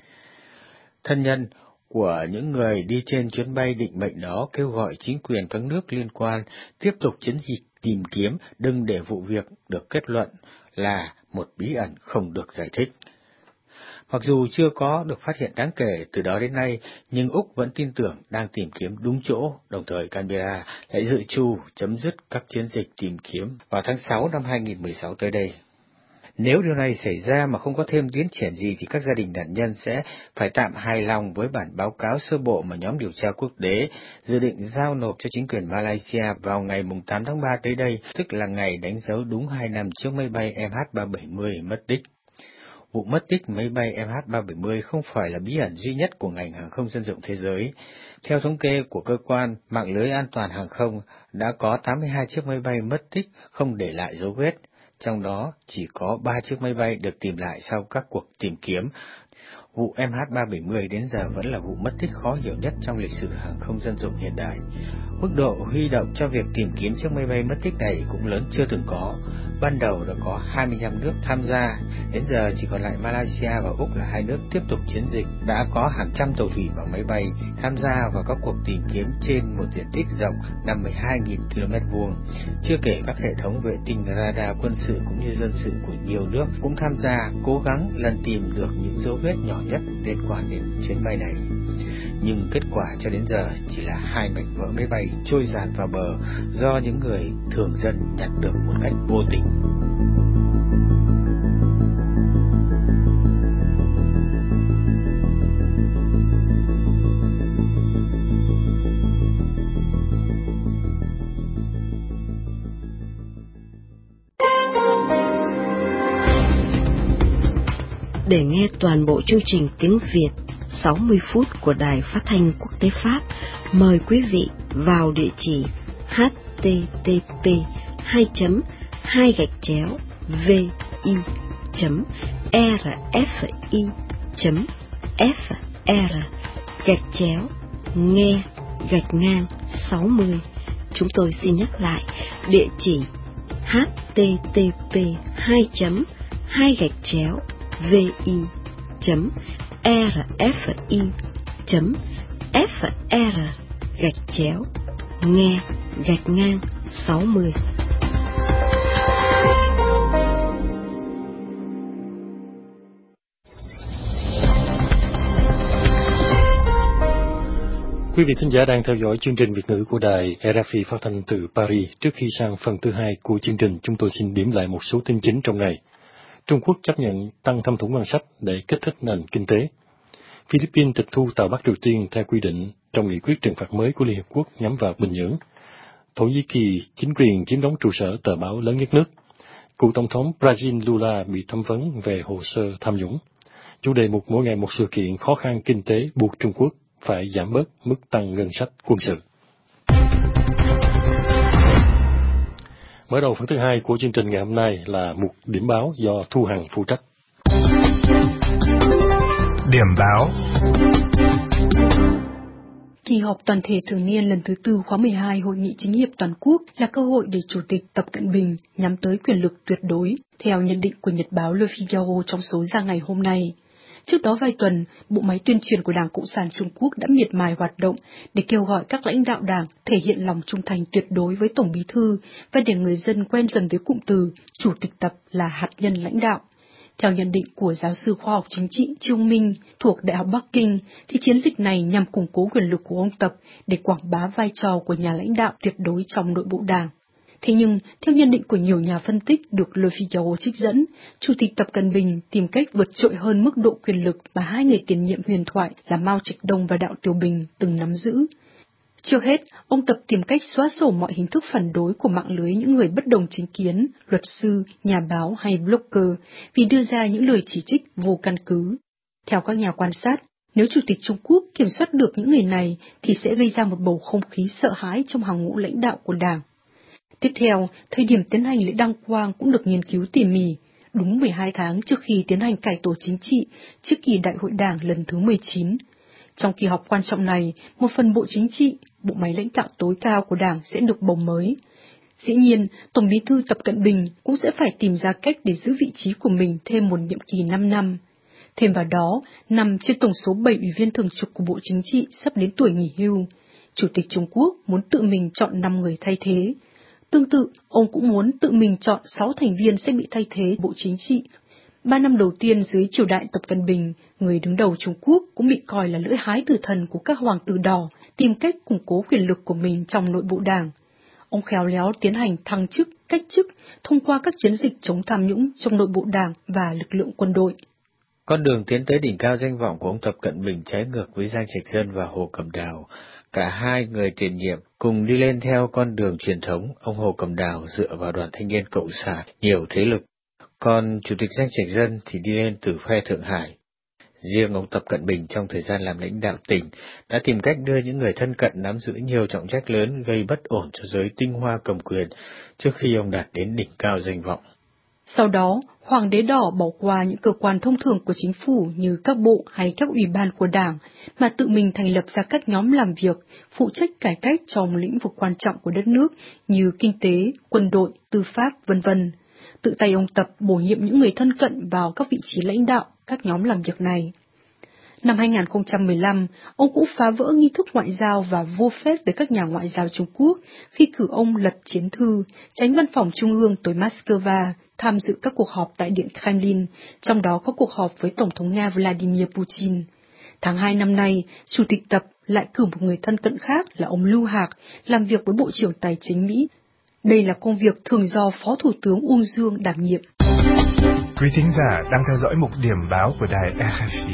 Thân nhân của những người đi trên chuyến bay định mệnh đó kêu gọi chính quyền các nước liên quan tiếp tục chiến dịch tìm kiếm, đừng để vụ việc được kết luận là một bí ẩn không được giải thích. Mặc dù chưa có được phát hiện đáng kể từ đó đến nay, nhưng Úc vẫn tin tưởng đang tìm kiếm đúng chỗ, đồng thời Canberra lại dự trù chấm dứt các chiến dịch tìm kiếm vào tháng sáu năm hai nghìn không trăm mười sáu tới đây. Nếu điều này xảy ra mà không có thêm tiến triển gì thì các gia đình nạn nhân sẽ phải tạm hài lòng với bản báo cáo sơ bộ mà nhóm điều tra quốc tế dự định giao nộp cho chính quyền Malaysia vào ngày tám tháng ba tới đây, tức là ngày đánh dấu đúng hai năm trước máy bay M H ba bảy mươi mất tích. Vụ mất tích máy bay M H ba bảy mươi không phải là bí ẩn duy nhất của ngành hàng không dân dụng thế giới. Theo thống kê của cơ quan mạng lưới an toàn hàng không, đã có tám mươi hai chiếc máy bay mất tích không để lại dấu vết. Trong đó chỉ có ba chiếc máy bay được tìm lại sau các cuộc tìm kiếm. Vụ M H ba bảy mươi đến giờ vẫn là vụ mất tích khó hiểu nhất trong lịch sử hàng không dân dụng hiện đại. Mức độ huy động cho việc tìm kiếm chiếc máy bay mất tích này cũng lớn chưa từng có. Ban đầu đã có hai mươi lăm nước tham gia, đến giờ chỉ còn lại Malaysia và Úc là hai nước tiếp tục chiến dịch. Đã có hàng trăm tàu thủy và máy bay tham gia vào các cuộc tìm kiếm trên một diện tích rộng năm mươi hai nghìn ki lô mét vuông. Chưa kể các hệ thống vệ tinh radar quân sự cũng như dân sự của nhiều nước cũng tham gia cố gắng lần tìm được những dấu vết nhỏ nhất liên quan đến chuyến bay này. Nhưng kết quả cho đến giờ chỉ là hai mảnh vỡ máy bay trôi dạt vào bờ do những người thường dân nhặt được một cách vô tình. Để nghe toàn bộ chương trình tiếng Việt sáu mươi phút của Đài Phát thanh Quốc tế Pháp, mời quý vị vào địa chỉ h t t p hai chấm hai gạch chéo v i chấm r f i chấm f r gạch chéo nghe gạch ngang sáu mươi. Chúng tôi xin nhắc lại địa chỉ h t t p hai chấm hai gạch chéo v i chấm r f i chấm f r gạch chéo nghe gạch ngang sáu mươi. Quý vị thính giả đang theo dõi chương trình Việt ngữ của đài rờ ép i phát thanh từ Paris. Trước khi sang phần thứ hai của chương trình, chúng tôi xin điểm lại một số tin chính trong ngày. Trung Quốc chấp nhận tăng thâm thủng ngân sách để kích thích nền kinh tế. Philippines tịch thu tàu Bắc Triều Tiên theo quy định trong nghị quyết trừng phạt mới của Liên Hiệp Quốc nhắm vào Bình Nhưỡng. Thổ Nhĩ Kỳ chính quyền chiếm đóng trụ sở tờ báo lớn nhất nước. Cựu tổng thống Brazil Lula bị thẩm vấn về hồ sơ tham nhũng. Chủ đề mục mỗi ngày một sự kiện khó khăn kinh tế buộc Trung Quốc phải giảm bớt mức tăng ngân sách quân sự. Mở đầu phần thứ hai của chương trình ngày hôm nay là mục điểm báo do Thu Hằng phụ trách. Điểm báo. Kỳ họp toàn thể thường niên lần thứ tư khóa mười hai Hội nghị Chính hiệp Toàn quốc là cơ hội để Chủ tịch Tập Cận Bình nhắm tới quyền lực tuyệt đối, theo nhận định của Nhật báo Le Figaro trong số ra ngày hôm nay. Trước đó vài tuần, bộ máy tuyên truyền của Đảng Cộng sản Trung Quốc đã miệt mài hoạt động để kêu gọi các lãnh đạo đảng thể hiện lòng trung thành tuyệt đối với Tổng Bí thư và để người dân quen dần với cụm từ Chủ tịch Tập là hạt nhân lãnh đạo. Theo nhận định của giáo sư khoa học chính trị Trương Minh thuộc Đại học Bắc Kinh, thì chiến dịch này nhằm củng cố quyền lực của ông Tập để quảng bá vai trò của nhà lãnh đạo tuyệt đối trong nội bộ đảng. Thế nhưng, theo nhận định của nhiều nhà phân tích được Le Figaro trích dẫn, Chủ tịch Tập Cận Bình tìm cách vượt trội hơn mức độ quyền lực mà hai người tiền nhiệm huyền thoại là Mao Trạch Đông và Đạo Tiểu Bình từng nắm giữ. Trước hết, ông Tập tìm cách xóa sổ mọi hình thức phản đối của mạng lưới những người bất đồng chính kiến, luật sư, nhà báo hay blogger vì đưa ra những lời chỉ trích vô căn cứ. Theo các nhà quan sát, nếu Chủ tịch Trung Quốc kiểm soát được những người này thì sẽ gây ra một bầu không khí sợ hãi trong hàng ngũ lãnh đạo của đảng. Tiếp theo, thời điểm tiến hành lễ đăng quang cũng được nghiên cứu tỉ mỉ, đúng mười hai tháng trước khi tiến hành cải tổ chính trị, trước kỳ đại hội đảng lần thứ mười chín. Trong kỳ họp quan trọng này, một phần bộ chính trị, bộ máy lãnh đạo tối cao của đảng sẽ được bầu mới. Dĩ nhiên, Tổng Bí thư Tập Cận Bình cũng sẽ phải tìm ra cách để giữ vị trí của mình thêm một nhiệm kỳ năm năm. Thêm vào đó, nằm trên tổng số bảy ủy viên thường trực của bộ chính trị sắp đến tuổi nghỉ hưu, Chủ tịch Trung Quốc muốn tự mình chọn năm người thay thế. Tương tự, ông cũng muốn tự mình chọn sáu thành viên sẽ bị thay thế bộ chính trị. Ba năm đầu tiên dưới triều đại Tập Cận Bình, người đứng đầu Trung Quốc cũng bị coi là lưỡi hái tử thần của các hoàng tử đỏ, tìm cách củng cố quyền lực của mình trong nội bộ đảng. Ông khéo léo tiến hành thăng chức, cách chức thông qua các chiến dịch chống tham nhũng trong nội bộ đảng và lực lượng quân đội. Con đường tiến tới đỉnh cao danh vọng của ông Tập Cận Bình trái ngược với Giang Trạch Dân và Hồ Cẩm Đào. Cả hai người tiền nhiệm cùng đi lên theo con đường truyền thống, ông Hồ Cẩm Đào dựa vào Đoàn Thanh niên Cộng sản nhiều thế lực, còn Chủ tịch Giang Trạch Dân thì đi lên từ phe Thượng Hải. Riêng ông Tập Cận Bình trong thời gian làm lãnh đạo tỉnh đã tìm cách đưa những người thân cận nắm giữ nhiều trọng trách lớn gây bất ổn cho giới tinh hoa cầm quyền trước khi ông đạt đến đỉnh cao danh vọng. Sau đó, Hoàng đế đỏ bỏ qua những cơ quan thông thường của chính phủ như các bộ hay các ủy ban của đảng, mà tự mình thành lập ra các nhóm làm việc, phụ trách cải cách trong lĩnh vực quan trọng của đất nước như kinh tế, quân đội, tư pháp, vân vân. Tự tay ông Tập bổ nhiệm những người thân cận vào các vị trí lãnh đạo các nhóm làm việc này. Năm hai nghìn không trăm mười lăm, ông cũng phá vỡ nghi thức ngoại giao và vô phép với các nhà ngoại giao Trung Quốc khi cử ông Lật Chiến Thư, Chánh Văn phòng Trung ương tới Moscow, tham dự các cuộc họp tại Điện Kremlin, trong đó có cuộc họp với Tổng thống Nga Vladimir Putin. Tháng hai năm nay, Chủ tịch Tập lại cử một người thân cận khác là ông Lưu Hạc làm việc với Bộ trưởng Tài chính Mỹ. Đây là công việc thường do Phó Thủ tướng Uông Dương đảm nhiệm. Quý thính giả đang theo dõi mục điểm báo của đài rờ ép i.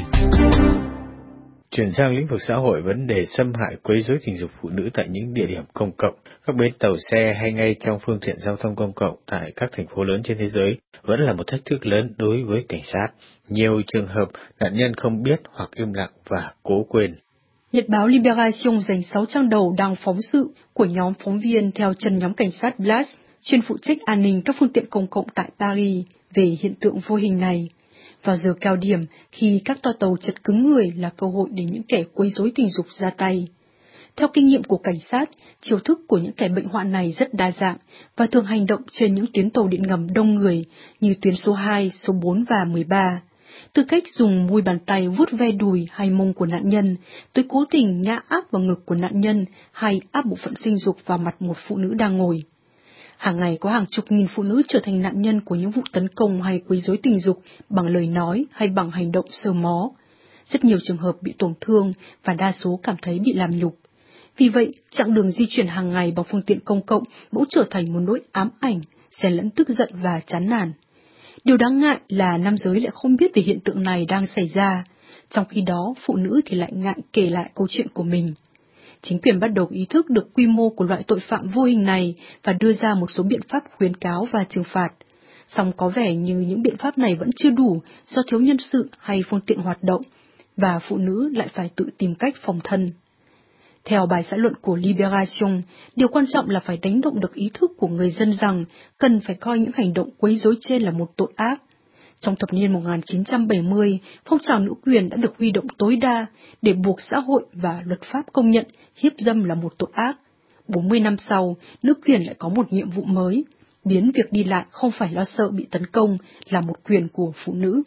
Chuyển sang lĩnh vực xã hội, vấn đề xâm hại quấy rối tình dục phụ nữ tại những địa điểm công cộng, các bến tàu xe hay ngay trong phương tiện giao thông công cộng tại các thành phố lớn trên thế giới vẫn là một thách thức lớn đối với cảnh sát. Nhiều trường hợp nạn nhân không biết hoặc im lặng và cố quên. Nhật báo Libération dành sáu trang đầu đăng phóng sự của nhóm phóng viên theo chân nhóm cảnh sát Blast, chuyên phụ trách an ninh các phương tiện công cộng tại Paris, về hiện tượng vô hình này. Vào giờ cao điểm, khi các toa tàu chật cứng người là cơ hội để những kẻ quấy rối tình dục ra tay. Theo kinh nghiệm của cảnh sát, chiêu thức của những kẻ bệnh hoạn này rất đa dạng và thường hành động trên những tuyến tàu điện ngầm đông người như tuyến số hai, số bốn và mười ba. Từ cách dùng môi bàn tay vuốt ve đùi hay mông của nạn nhân, tới cố tình ngã áp vào ngực của nạn nhân hay áp bộ phận sinh dục vào mặt một phụ nữ đang ngồi. Hàng ngày có hàng chục nghìn phụ nữ trở thành nạn nhân của những vụ tấn công hay quấy rối tình dục bằng lời nói hay bằng hành động sờ mó. Rất nhiều trường hợp bị tổn thương và đa số cảm thấy bị làm nhục. Vì vậy, chặng đường di chuyển hàng ngày bằng phương tiện công cộng bỗng trở thành một nỗi ám ảnh, xen lẫn tức giận và chán nản. Điều đáng ngại là nam giới lại không biết về hiện tượng này đang xảy ra, trong khi đó phụ nữ thì lại ngại kể lại câu chuyện của mình. Chính quyền bắt đầu ý thức được quy mô của loại tội phạm vô hình này và đưa ra một số biện pháp khuyến cáo và trừng phạt. Song có vẻ như những biện pháp này vẫn chưa đủ do thiếu nhân sự hay phương tiện hoạt động, và phụ nữ lại phải tự tìm cách phòng thân. Theo bài xã luận của Libération, điều quan trọng là phải đánh động được ý thức của người dân rằng cần phải coi những hành động quấy rối trên là một tội ác. Trong thập niên một nghìn chín trăm bảy mươi, phong trào nữ quyền đã được huy động tối đa để buộc xã hội và luật pháp công nhận hiếp dâm là một tội ác. bốn mươi năm sau, nữ quyền lại có một nhiệm vụ mới, biến việc đi lại không phải lo sợ bị tấn công là một quyền của phụ nữ.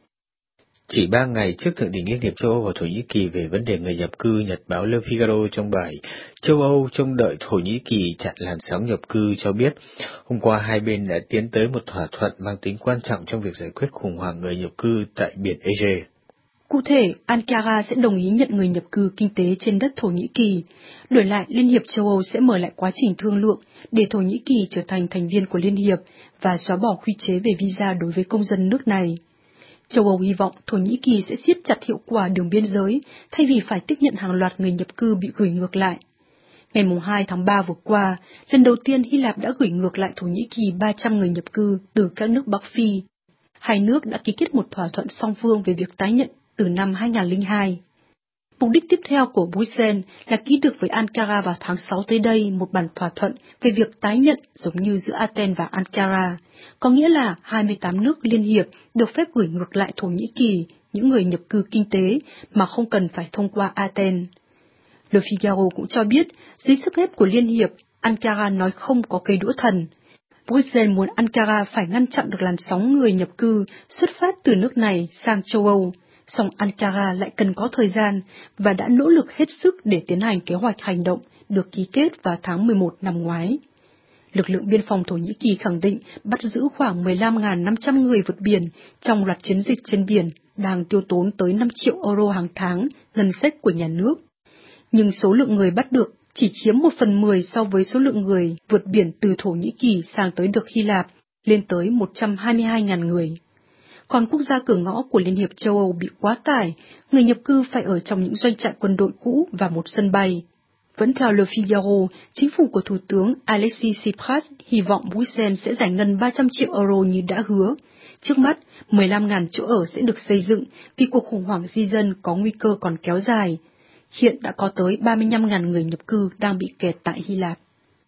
Chỉ ba ngày trước Thượng đỉnh Liên hiệp châu Âu và Thổ Nhĩ Kỳ về vấn đề người nhập cư, Nhật báo Le Figaro trong bài Châu Âu trông đợi Thổ Nhĩ Kỳ chặn làn sóng nhập cư cho biết, hôm qua hai bên đã tiến tới một thỏa thuận mang tính quan trọng trong việc giải quyết khủng hoảng người nhập cư tại biển Ege. Cụ thể, Ankara sẽ đồng ý nhận người nhập cư kinh tế trên đất Thổ Nhĩ Kỳ. Đổi lại, Liên hiệp châu Âu sẽ mở lại quá trình thương lượng để Thổ Nhĩ Kỳ trở thành thành viên của Liên hiệp và xóa bỏ quy chế về visa đối với công dân nước này. Châu Âu hy vọng Thổ Nhĩ Kỳ sẽ siết chặt hiệu quả đường biên giới thay vì phải tiếp nhận hàng loạt người nhập cư bị gửi ngược lại. Ngày hai tháng ba vừa qua, lần đầu tiên Hy Lạp đã gửi ngược lại Thổ Nhĩ Kỳ ba trăm người nhập cư từ các nước Bắc Phi. Hai nước đã ký kết một thỏa thuận song phương về việc tái nhận từ năm hai nghìn không trăm lẻ hai. Mục đích tiếp theo của Bruxelles là ký được với Ankara vào tháng sáu tới đây một bản thỏa thuận về việc tái nhận giống như giữa Athens và Ankara, có nghĩa là hai mươi tám nước liên hiệp được phép gửi ngược lại Thổ Nhĩ Kỳ những người nhập cư kinh tế mà không cần phải thông qua Athens. Le Figaro cũng cho biết, dưới sức ép của Liên hiệp, Ankara nói không có cây đũa thần. Bruxelles muốn Ankara phải ngăn chặn được làn sóng người nhập cư xuất phát từ nước này sang châu Âu, song Ankara lại cần có thời gian và đã nỗ lực hết sức để tiến hành kế hoạch hành động được ký kết vào tháng mười một năm ngoái. Lực lượng biên phòng Thổ Nhĩ Kỳ khẳng định bắt giữ khoảng mười lăm nghìn năm trăm người vượt biển trong loạt chiến dịch trên biển đang tiêu tốn tới năm triệu euro hàng tháng ngân sách của nhà nước. Nhưng số lượng người bắt được chỉ chiếm một phần mười so với số lượng người vượt biển từ Thổ Nhĩ Kỳ sang tới được Hy Lạp, lên tới một trăm hai mươi hai nghìn người. Còn quốc gia cửa ngõ của Liên hiệp châu Âu bị quá tải, người nhập cư phải ở trong những doanh trại quân đội cũ và một sân bay. Vẫn theo Le Figaro, chính phủ của Thủ tướng Alexis Tsipras hy vọng Bruxelles sẽ giải ngân ba trăm triệu euro như đã hứa. Trước mắt, mười lăm nghìn chỗ ở sẽ được xây dựng vì cuộc khủng hoảng di dân có nguy cơ còn kéo dài. Hiện đã có tới ba mươi lăm nghìn người nhập cư đang bị kẹt tại Hy Lạp.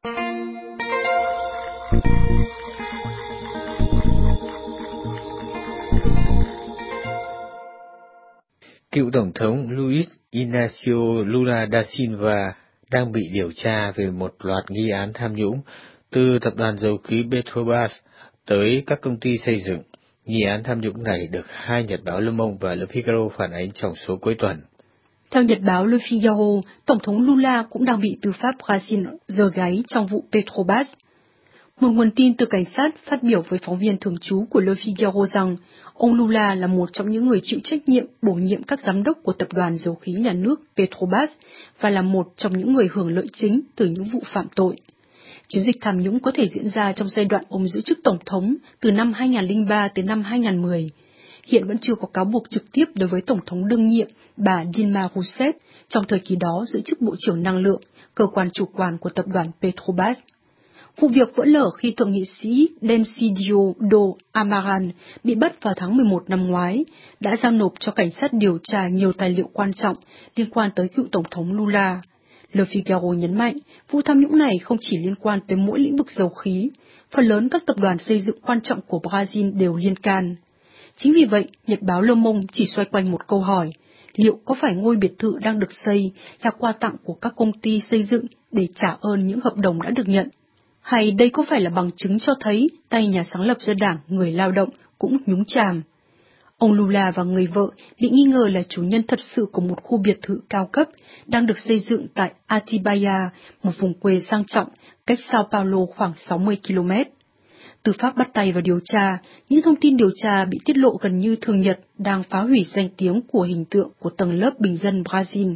Cựu Tổng thống Luiz Inácio Lula da Silva đang bị điều tra về một loạt nghi án tham nhũng, từ tập đoàn dầu khí Petrobras tới các công ty xây dựng. Nghi án tham nhũng này được hai nhật báo Le Monde và Le Figaro phản ánh trong số cuối tuần. Theo nhật báo Le Figaro, Tổng thống Lula cũng đang bị tư pháp Brazil giơ gáy trong vụ Petrobras. Một nguồn tin từ cảnh sát phát biểu với phóng viên thường trú của Le Figaro rằng ông Lula là một trong những người chịu trách nhiệm bổ nhiệm các giám đốc của tập đoàn dầu khí nhà nước Petrobras và là một trong những người hưởng lợi chính từ những vụ phạm tội. Chiến dịch tham nhũng có thể diễn ra trong giai đoạn ông giữ chức Tổng thống từ năm hai nghìn không trăm lẻ ba tới năm hai nghìn không trăm mười. Hiện vẫn chưa có cáo buộc trực tiếp đối với Tổng thống đương nhiệm bà Dilma Rousseff trong thời kỳ đó giữ chức Bộ trưởng Năng lượng, cơ quan chủ quản của tập đoàn Petrobras. Vụ việc vỡ lở khi thượng nghị sĩ Dencidio do Amaral bị bắt vào tháng mười một năm ngoái, đã giao nộp cho cảnh sát điều tra nhiều tài liệu quan trọng liên quan tới cựu Tổng thống Lula. Le Figaro nhấn mạnh, vụ tham nhũng này không chỉ liên quan tới mỗi lĩnh vực dầu khí, phần lớn các tập đoàn xây dựng quan trọng của Brazil đều liên can. Chính vì vậy, nhật báo Le Monde chỉ xoay quanh một câu hỏi, liệu có phải ngôi biệt thự đang được xây là quà tặng của các công ty xây dựng để trả ơn những hợp đồng đã được nhận? Hay đây có phải là bằng chứng cho thấy tay nhà sáng lập ra đảng người lao động cũng nhúng chàm? Ông Lula và người vợ bị nghi ngờ là chủ nhân thật sự của một khu biệt thự cao cấp đang được xây dựng tại Atibaia, một vùng quê sang trọng, cách Sao Paulo khoảng sáu mươi ki lô mét. Tư pháp bắt tay vào điều tra, những thông tin điều tra bị tiết lộ gần như thường nhật đang phá hủy danh tiếng của hình tượng của tầng lớp bình dân Brazil,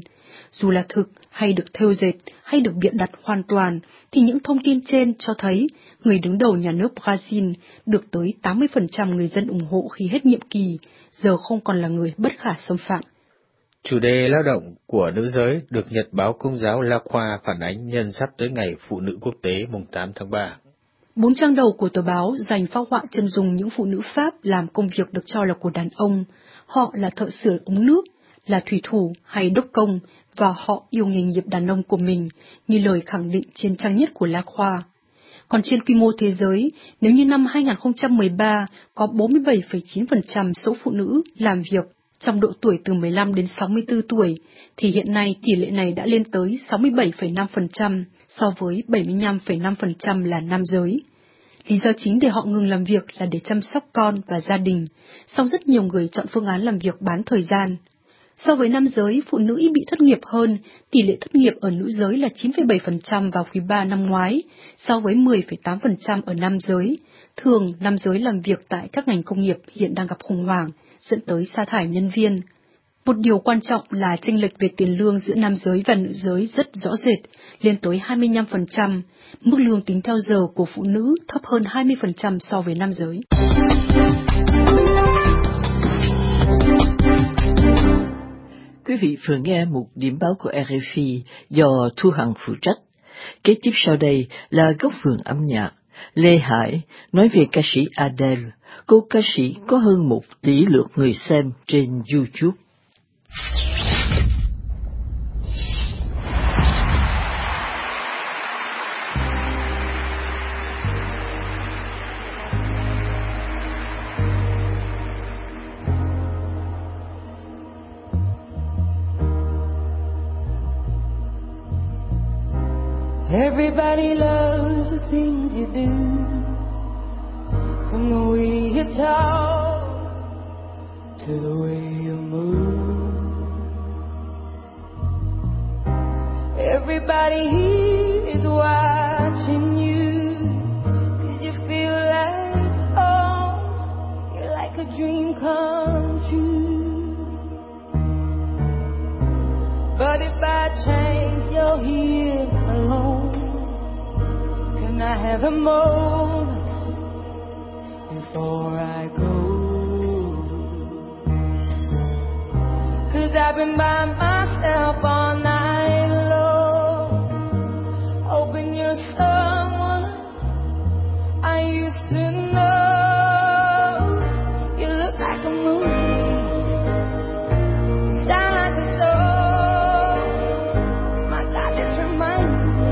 dù là thực hay được thêu dệt hay được bịa đặt hoàn toàn, thì những thông tin trên cho thấy người đứng đầu nhà nước Brazil được tới tám mươi phần trăm người dân ủng hộ khi hết nhiệm kỳ, giờ không còn là người bất khả xâm phạm. Chủ đề lao động của nữ giới được Nhật báo Công giáo La Croix phản ánh nhân sắp tới Ngày Phụ nữ Quốc tế mùng tám tháng ba. Bốn trang đầu của tờ báo dành phác họa chân dung những phụ nữ Pháp làm công việc được cho là của đàn ông. Họ là thợ sửa ống nước, là thủy thủ hay đốc công, và họ yêu nghề nghiệp đàn ông của mình, như lời khẳng định trên trang nhất của La Croix. Còn trên quy mô thế giới, nếu như năm hai không một ba có bốn mươi bảy phẩy chín phần trăm số phụ nữ làm việc trong độ tuổi từ mười lăm đến sáu mươi tư tuổi, thì hiện nay tỷ lệ này đã lên tới sáu mươi bảy phẩy năm phần trăm so với bảy mươi lăm phẩy năm phần trăm là nam giới. Lý do chính để họ ngừng làm việc là để chăm sóc con và gia đình, song rất nhiều người chọn phương án làm việc bán thời gian. So với nam giới, phụ nữ ít bị thất nghiệp hơn, tỷ lệ thất nghiệp ở nữ giới là chín phẩy bảy phần trăm vào quý ba năm ngoái, so với mười phẩy tám phần trăm ở nam giới. Thường, nam giới làm việc tại các ngành công nghiệp hiện đang gặp khủng hoảng, dẫn tới sa thải nhân viên. Một điều quan trọng là chênh lệch về tiền lương giữa nam giới và nữ giới rất rõ rệt, lên tới hai mươi lăm phần trăm. Mức lương tính theo giờ của phụ nữ thấp hơn hai mươi phần trăm so với nam giới. Quý vị vừa nghe một điểm báo của rờ ép i do Thu Hằng phụ trách. Kế tiếp sau đây là góc vườn âm nhạc. Lê Hải nói về ca sĩ Adele. Cô ca sĩ có hơn một tỷ lượt người xem trên YouTube. Everybody loves the things you do, from the way you talk to the way you move. Everybody here is watching you, 'cause you feel like home, you're like a dream come true. But if by chance you're here alone, can I have a moment before I go? 'Cause I've been by myself all night long, hoping you're someone I used to know. You look like a movie, you sound like a song. My God, this reminds me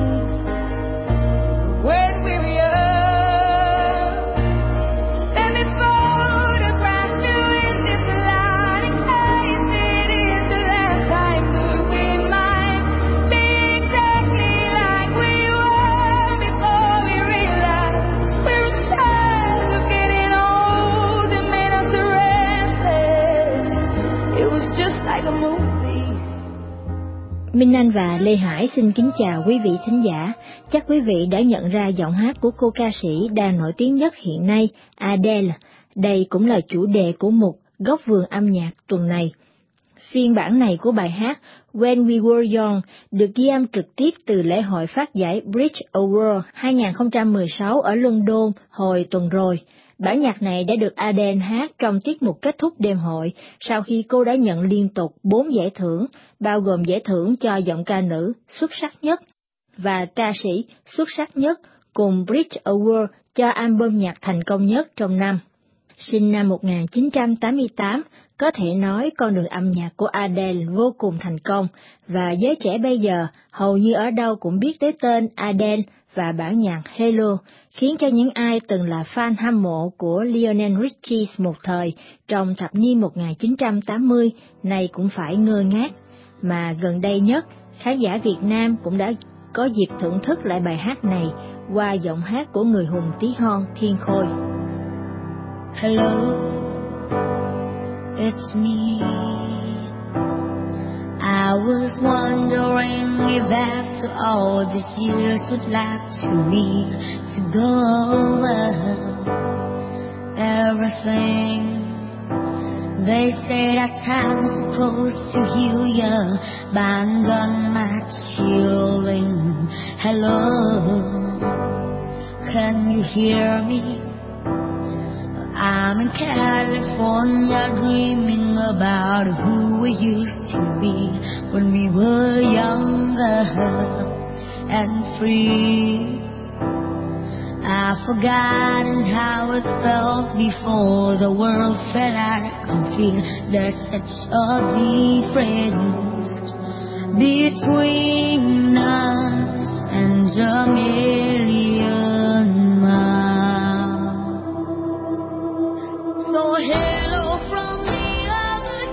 when we were young. Let me photograph you in this light, in case it is the last time that we might be exactly like we were before we realized we were tired of getting old. It made us restless. It was just like a movie. Minh Anh và Lê Hải xin kính chào quý vị thính giả. Chắc quý vị đã nhận ra giọng hát của cô ca sĩ đang nổi tiếng nhất hiện nay, Adele. Đây cũng là chủ đề của một góc vườn âm nhạc tuần này. Phiên bản này của bài hát When We Were Young được ghi âm trực tiếp từ lễ hội phát giải Brit Awards hai không một sáu ở London hồi tuần rồi. Bản nhạc này đã được Adele hát trong tiết mục kết thúc đêm hội sau khi cô đã nhận liên tục bốn giải thưởng, bao gồm giải thưởng cho giọng ca nữ xuất sắc nhất và ca sĩ xuất sắc nhất cùng Brit Award cho album nhạc thành công nhất trong năm. Sinh năm một nghìn chín trăm tám mươi tám, có thể nói con đường âm nhạc của Adele vô cùng thành công và giới trẻ bây giờ hầu như ở đâu cũng biết tới tên Adele và bản nhạc Hello, khiến cho những ai từng là fan hâm mộ của Lionel Richie một thời trong thập niên một nghìn chín trăm tám mươi này cũng phải ngơ ngác. Mà gần đây nhất, khán giả Việt Nam cũng đã có dịp thưởng thức lại bài hát này qua giọng hát của người hùng tí hon Thiên Khôi. Hello, it's me. I was wondering if after all these years would like to me to go over everything They say that time's supposed to heal you, but I'm done my chilling. Hello, can you hear me? I'm in California dreaming about who we used to be when we were younger and free. I've forgotten how it felt before the world fell out of fear. There's such a difference between us and a million miles. So hello from the other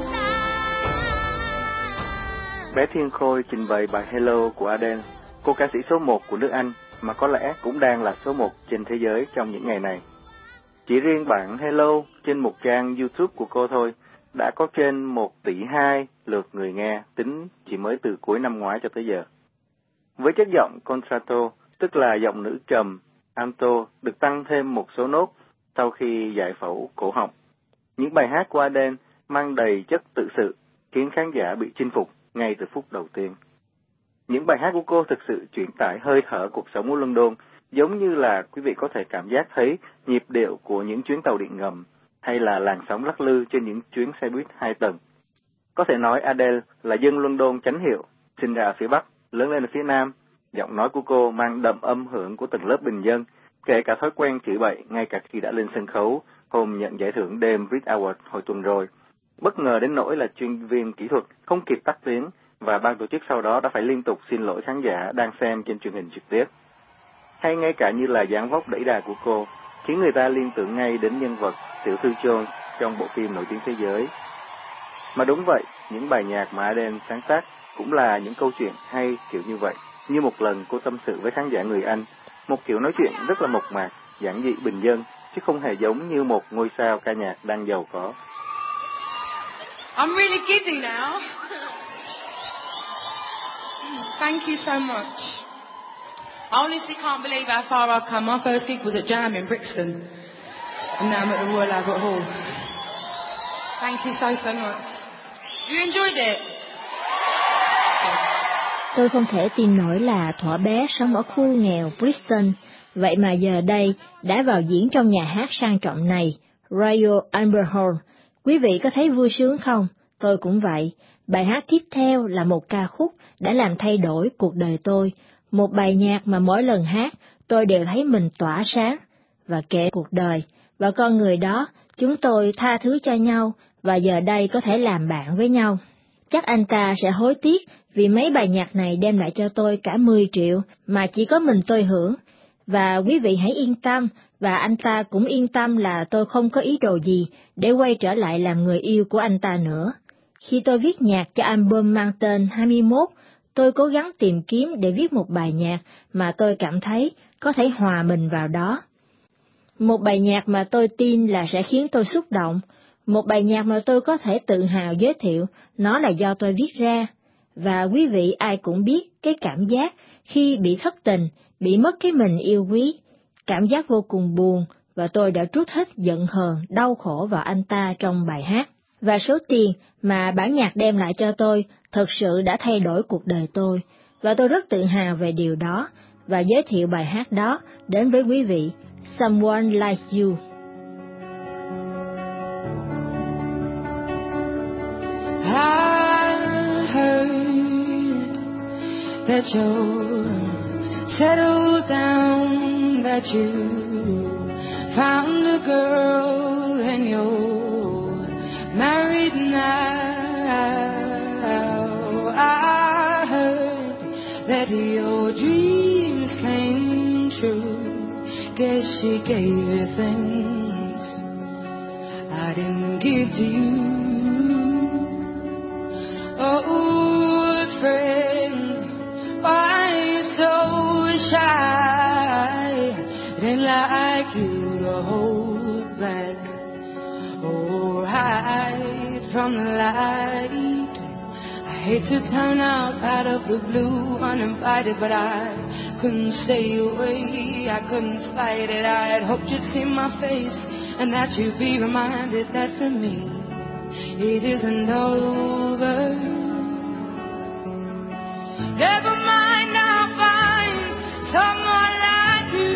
side. Bé Thiên Khôi trình bày bài Hello của Adele, cô ca sĩ số một của nước Anh mà có lẽ cũng đang là số một trên thế giới trong những ngày này. Chỉ riêng bản Hello trên một trang YouTube của cô thôi đã có trên một tỷ hai lượt người nghe tính chỉ mới từ cuối năm ngoái cho tới giờ. Với chất giọng contralto, tức là giọng nữ trầm, alto được tăng thêm một số nốt sau khi giải phẫu cổ họng. Những bài hát của Adele mang đầy chất tự sự, khiến khán giả bị chinh phục ngay từ phút đầu tiên. Những bài hát của cô thực sự truyền tải hơi thở cuộc sống của London, giống như là quý vị có thể cảm giác thấy nhịp điệu của những chuyến tàu điện ngầm hay là làn sóng lắc lư trên những chuyến xe buýt hai tầng. Có thể nói Adele là dân London chánh hiệu, sinh ra ở phía Bắc, lớn lên ở phía Nam. Giọng nói của cô mang đậm âm hưởng của tầng lớp bình dân, kể cả thói quen chửi bậy ngay cả khi đã lên sân khấu hôm nhận giải thưởng đêm Brit Award hồi tuần rồi. Bất ngờ đến nỗi là chuyên viên kỹ thuật không kịp tắt tiếng và ban tổ chức sau đó đã phải liên tục xin lỗi khán giả đang xem trên truyền hình trực tiếp. Hay ngay cả như là dáng vóc đẩy đà của cô, khiến người ta liên tưởng ngay đến nhân vật Tiểu thư Jones trong bộ phim nổi tiếng thế giới. Mà đúng vậy, những bài nhạc mà Adele sáng tác cũng là những câu chuyện hay kiểu như vậy. Như một lần cô tâm sự với khán giả người Anh, một kiểu nói chuyện rất là mộc mạc, giản dị bình dân, chứ không hề giống như một ngôi sao ca nhạc đang giàu có. I'm really giddy now. Thank you so much. I honestly can't believe how far I've come. My first gig was at Jam in Brixton, and now I'm at the Royal Albert Hall. Thank you so, so much. You enjoyed it? Tôi không thể tin nổi là thuở bé sống ở khu nghèo Brixton, vậy mà giờ đây đã vào diễn trong nhà hát sang trọng này, Royal Albert Hall. Quý vị có thấy vui sướng không? Tôi cũng vậy. Bài hát tiếp theo là một ca khúc đã làm thay đổi cuộc đời tôi, một bài nhạc mà mỗi lần hát tôi đều thấy mình tỏa sáng. Và kể cuộc đời và con người đó, chúng tôi tha thứ cho nhau và giờ đây có thể làm bạn với nhau. Chắc anh ta sẽ hối tiếc vì mấy bài nhạc này đem lại cho tôi cả mười triệu mà chỉ có mình tôi hưởng. Và quý vị hãy yên tâm, và anh ta cũng yên tâm là tôi không có ý đồ gì để quay trở lại làm người yêu của anh ta nữa. Khi tôi viết nhạc cho album mang tên hai mươi mốt, tôi cố gắng tìm kiếm để viết một bài nhạc mà tôi cảm thấy có thể hòa mình vào đó. Một bài nhạc mà tôi tin là sẽ khiến tôi xúc động, một bài nhạc mà tôi có thể tự hào giới thiệu nó là do tôi viết ra. Và quý vị ai cũng biết cái cảm giác khi bị thất tình, bị mất cái mình yêu quý, cảm giác vô cùng buồn, và tôi đã trút hết giận hờn, đau khổ vào anh ta trong bài hát. Và số tiền mà bản nhạc đem lại cho tôi thật sự đã thay đổi cuộc đời tôi, và tôi rất tự hào về điều đó, và giới thiệu bài hát đó đến với quý vị, Someone Like You. I heard that you're settled down, that you found a girl and you're married now. I heard that your dreams came true. Guess she gave you things I didn't give to you. Oh, friend, why are you so shy? It ain't like you to hold back or hide from the light. I hate to turn up out of the blue uninvited, but I couldn't stay away, I couldn't fight it. I had hoped you'd see my face and that you'd be reminded that for me it isn't over. Never mind, I'll find someone like you.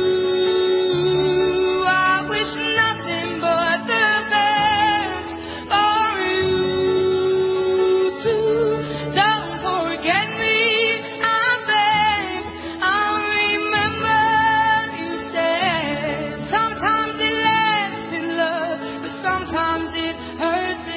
I wish nothing but the best for you too. Don't forget me, I beg. I'll remember you said sometimes it lasts in love, but sometimes it hurts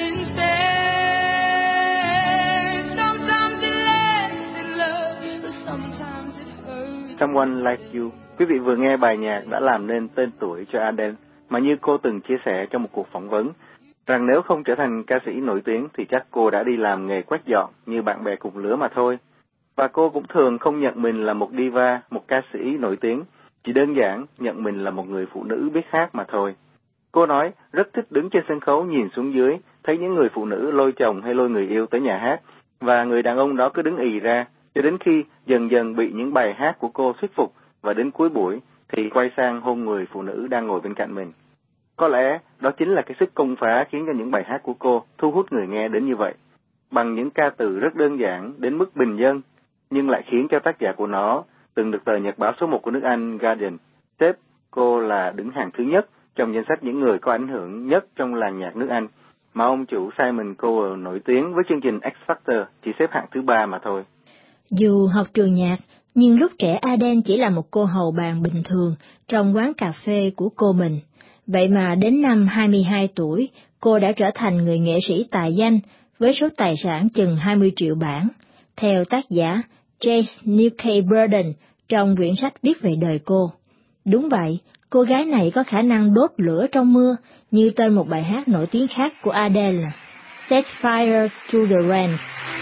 instead. Sometimes it lasts in love, but sometimes it hurts. Someone Like You. Quý vị vừa nghe bài nhạc đã làm nên tên tuổi cho Adele, mà như cô từng chia sẻ trong một cuộc phỏng vấn, rằng nếu không trở thành ca sĩ nổi tiếng thì chắc cô đã đi làm nghề quét dọn như bạn bè cùng lứa mà thôi. Và cô cũng thường không nhận mình là một diva, một ca sĩ nổi tiếng, chỉ đơn giản nhận mình là một người phụ nữ biết hát mà thôi. Cô nói rất thích đứng trên sân khấu nhìn xuống dưới, thấy những người phụ nữ lôi chồng hay lôi người yêu tới nhà hát, và người đàn ông đó cứ đứng ì ra, cho đến khi dần dần bị những bài hát của cô thuyết phục, và đến cuối buổi thì quay sang hôn người phụ nữ đang ngồi bên cạnh mình. Có lẽ đó chính là cái sức công phá khiến cho những bài hát của cô thu hút người nghe đến như vậy. Bằng những ca từ rất đơn giản đến mức bình dân, nhưng lại khiến cho tác giả của nó từng được tờ nhật báo số một của nước Anh Guardian xếp cô là đứng hàng thứ nhất trong danh sách những người có ảnh hưởng nhất trong làng nhạc nước Anh, mà ông chủ Simon Cowell nổi tiếng với chương trình X Factor chỉ xếp hạng thứ ba mà thôi. Dù học trường nhạc, nhưng lúc trẻ Adele chỉ là một cô hầu bàn bình thường trong quán cà phê của cô mình. Vậy mà đến năm hai mươi hai tuổi, cô đã trở thành người nghệ sĩ tài danh với số tài sản chừng hai mươi triệu bảng, theo tác giả James Newkey Burden trong quyển sách viết về đời cô. Đúng vậy, cô gái này có khả năng đốt lửa trong mưa, như tên một bài hát nổi tiếng khác của Adele là Set Fire to the Rain.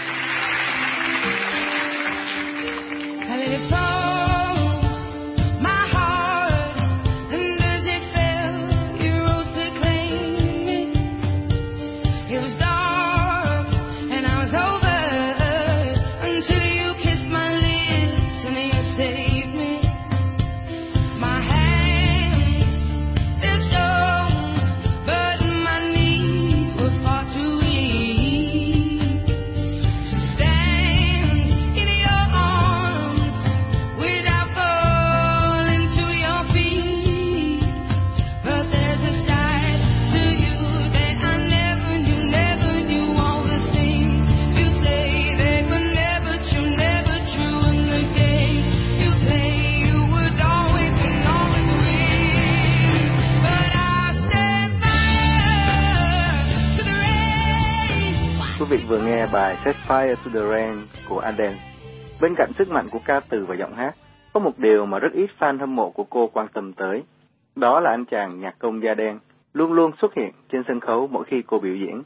Vừa nghe bài Set Fire to the Rain của Adele. Bên cạnh sức mạnh của ca từ và giọng hát, có một điều mà rất ít fan hâm mộ của cô quan tâm tới. Đó là anh chàng nhạc công da đen, luôn luôn xuất hiện trên sân khấu mỗi khi cô biểu diễn.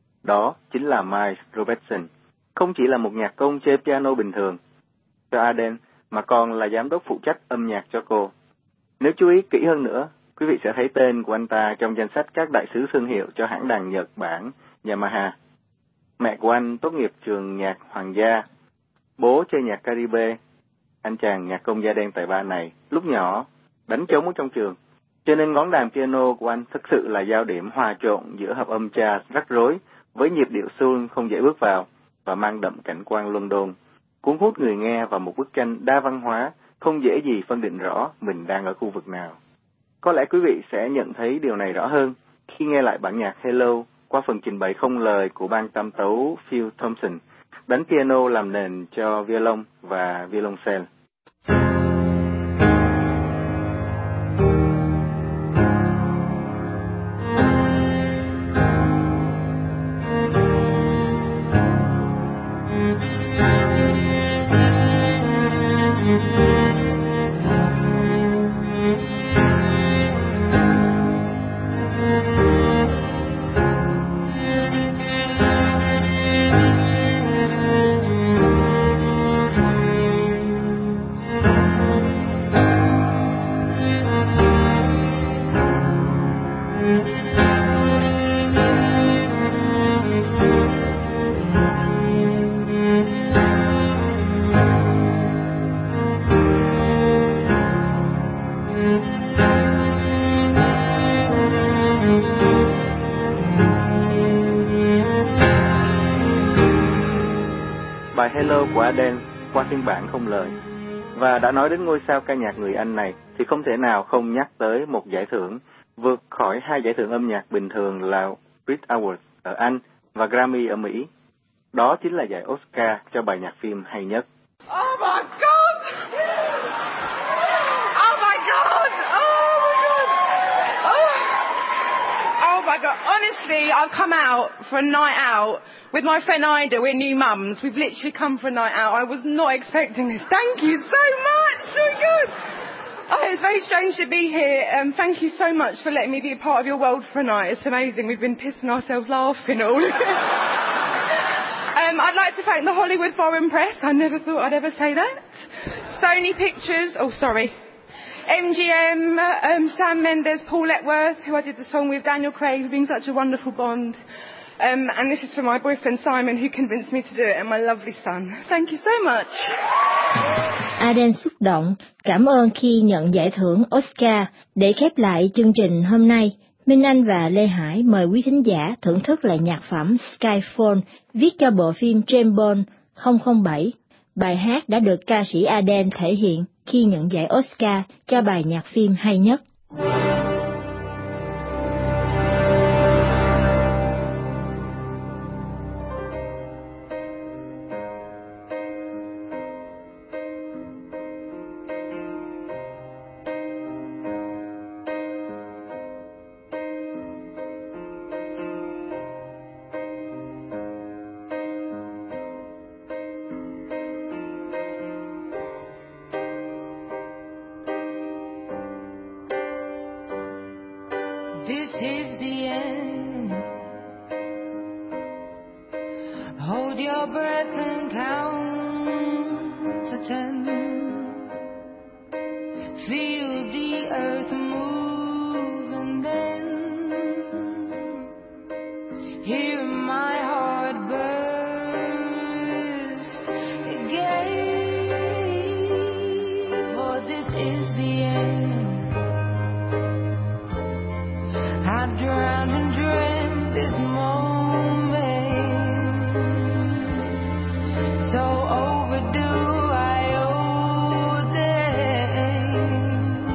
Đó chính là Miles Robertson, không chỉ là một nhạc công chơi piano bình thường cho Adele, mà còn là giám đốc phụ trách âm nhạc cho cô. Nếu chú ý kỹ hơn nữa, quý vị sẽ thấy tên của anh ta trong danh sách các đại sứ thương hiệu cho hãng đàn Nhật Bản Yamaha. Mẹ của anh tốt nghiệp trường nhạc Hoàng gia, bố chơi nhạc Caribe. Anh chàng nhạc công da đen tài ba này lúc nhỏ đánh trống ở trong trường, cho nên ngón đàn piano của anh thực sự là giao điểm hòa trộn giữa hợp âm jazz rắc rối với nhịp điệu soul không dễ bước vào và mang đậm cảnh quan London, cuốn hút người nghe vào một bức tranh đa văn hóa, không dễ gì phân định rõ mình đang ở khu vực nào. Có lẽ quý vị sẽ nhận thấy điều này rõ hơn khi nghe lại bản nhạc Hello qua phần trình bày không lời của ban tam tấu Phil Thompson, đánh piano làm nền cho violon và violoncelle. bài Hello của Adele qua phiên bản không lời. Và đã nói đến ngôi sao ca nhạc người Anh này thì không thể nào không nhắc tới một giải thưởng vượt khỏi hai giải thưởng âm nhạc bình thường là Brit Awards ở Anh và Grammy ở Mỹ. Đó chính là giải Oscar cho bài nhạc phim hay nhất. Oh my God! Oh my God! Oh my God! Oh. Oh my God! Honestly, I've come out for a night out with my friend Ida. We're new mums. We've literally come for a night out. I was not expecting this. Thank you so much. So good. Oh, it's very strange to be here. Um, thank you so much for letting me be a part of your world for a night. It's amazing. We've been pissing ourselves laughing all. Um, I'd like to thank the Hollywood Foreign Press. I never thought I'd ever say that. Sony Pictures. Oh, sorry. M G M, um, Sam Mendes, Paul Epworth, who I did the song with, Daniel Craig, who brings such a wonderful bond. Um, and this is for my boyfriend Simon, who convinced me to do it, and my lovely son. Thank you so much. Adele xúc động, cảm ơn khi nhận giải thưởng Oscar. Để khép lại chương trình hôm nay, Minh Anh và Lê Hải mời quý thính giả thưởng thức lại nhạc phẩm Skyfall viết cho bộ phim James Bond không không bảy. Bài hát đã được ca sĩ Adele thể hiện khi nhận giải Oscar cho bài nhạc phim hay nhất. This is the end. Hold your breath and count to ten. Feel the earth move and then hear my heart burst again. For this is the end. I drowned and dreamt this moment, so overdue I owe them.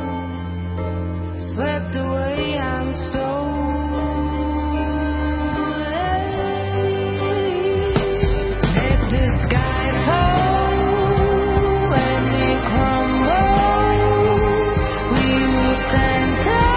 Swept away, I'm stolen. Let the sky fall when it crumbles. We will stand tall.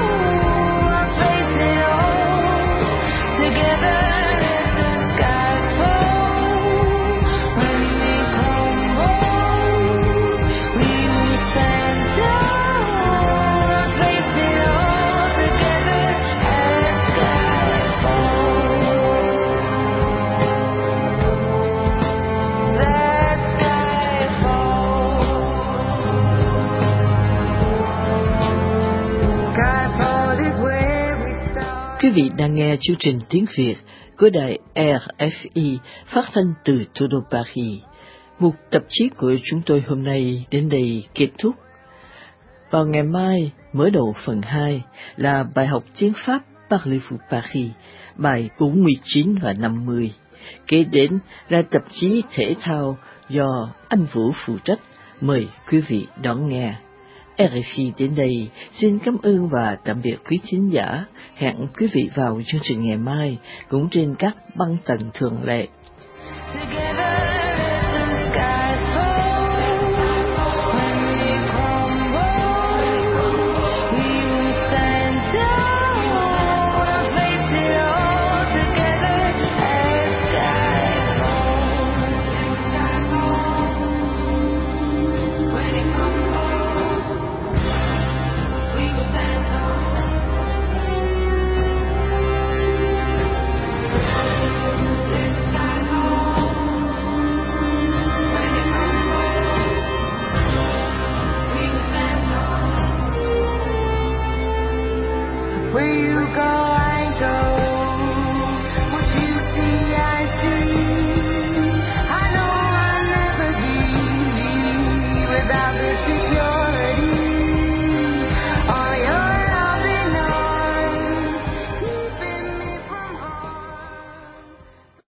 Quý vị đang nghe chương trình tiếng Việt của đài R F I phát thanh từ thủ đô Paris. Một tạp chí của chúng tôi hôm nay đến đây kết thúc. Vào ngày mai, mở đầu phần hai là bài học tiếng Pháp Parlez-vous Paris, bài bốn mươi chín và năm mươi. Kế đến là tạp chí thể thao do anh Vũ phụ trách. Mời quý vị đón nghe. R F I đến đây xin cảm ơn và tạm biệt quý thính giả. Hẹn quý vị vào chương trình ngày mai cũng trên các băng tần thường lệ. Together, the sky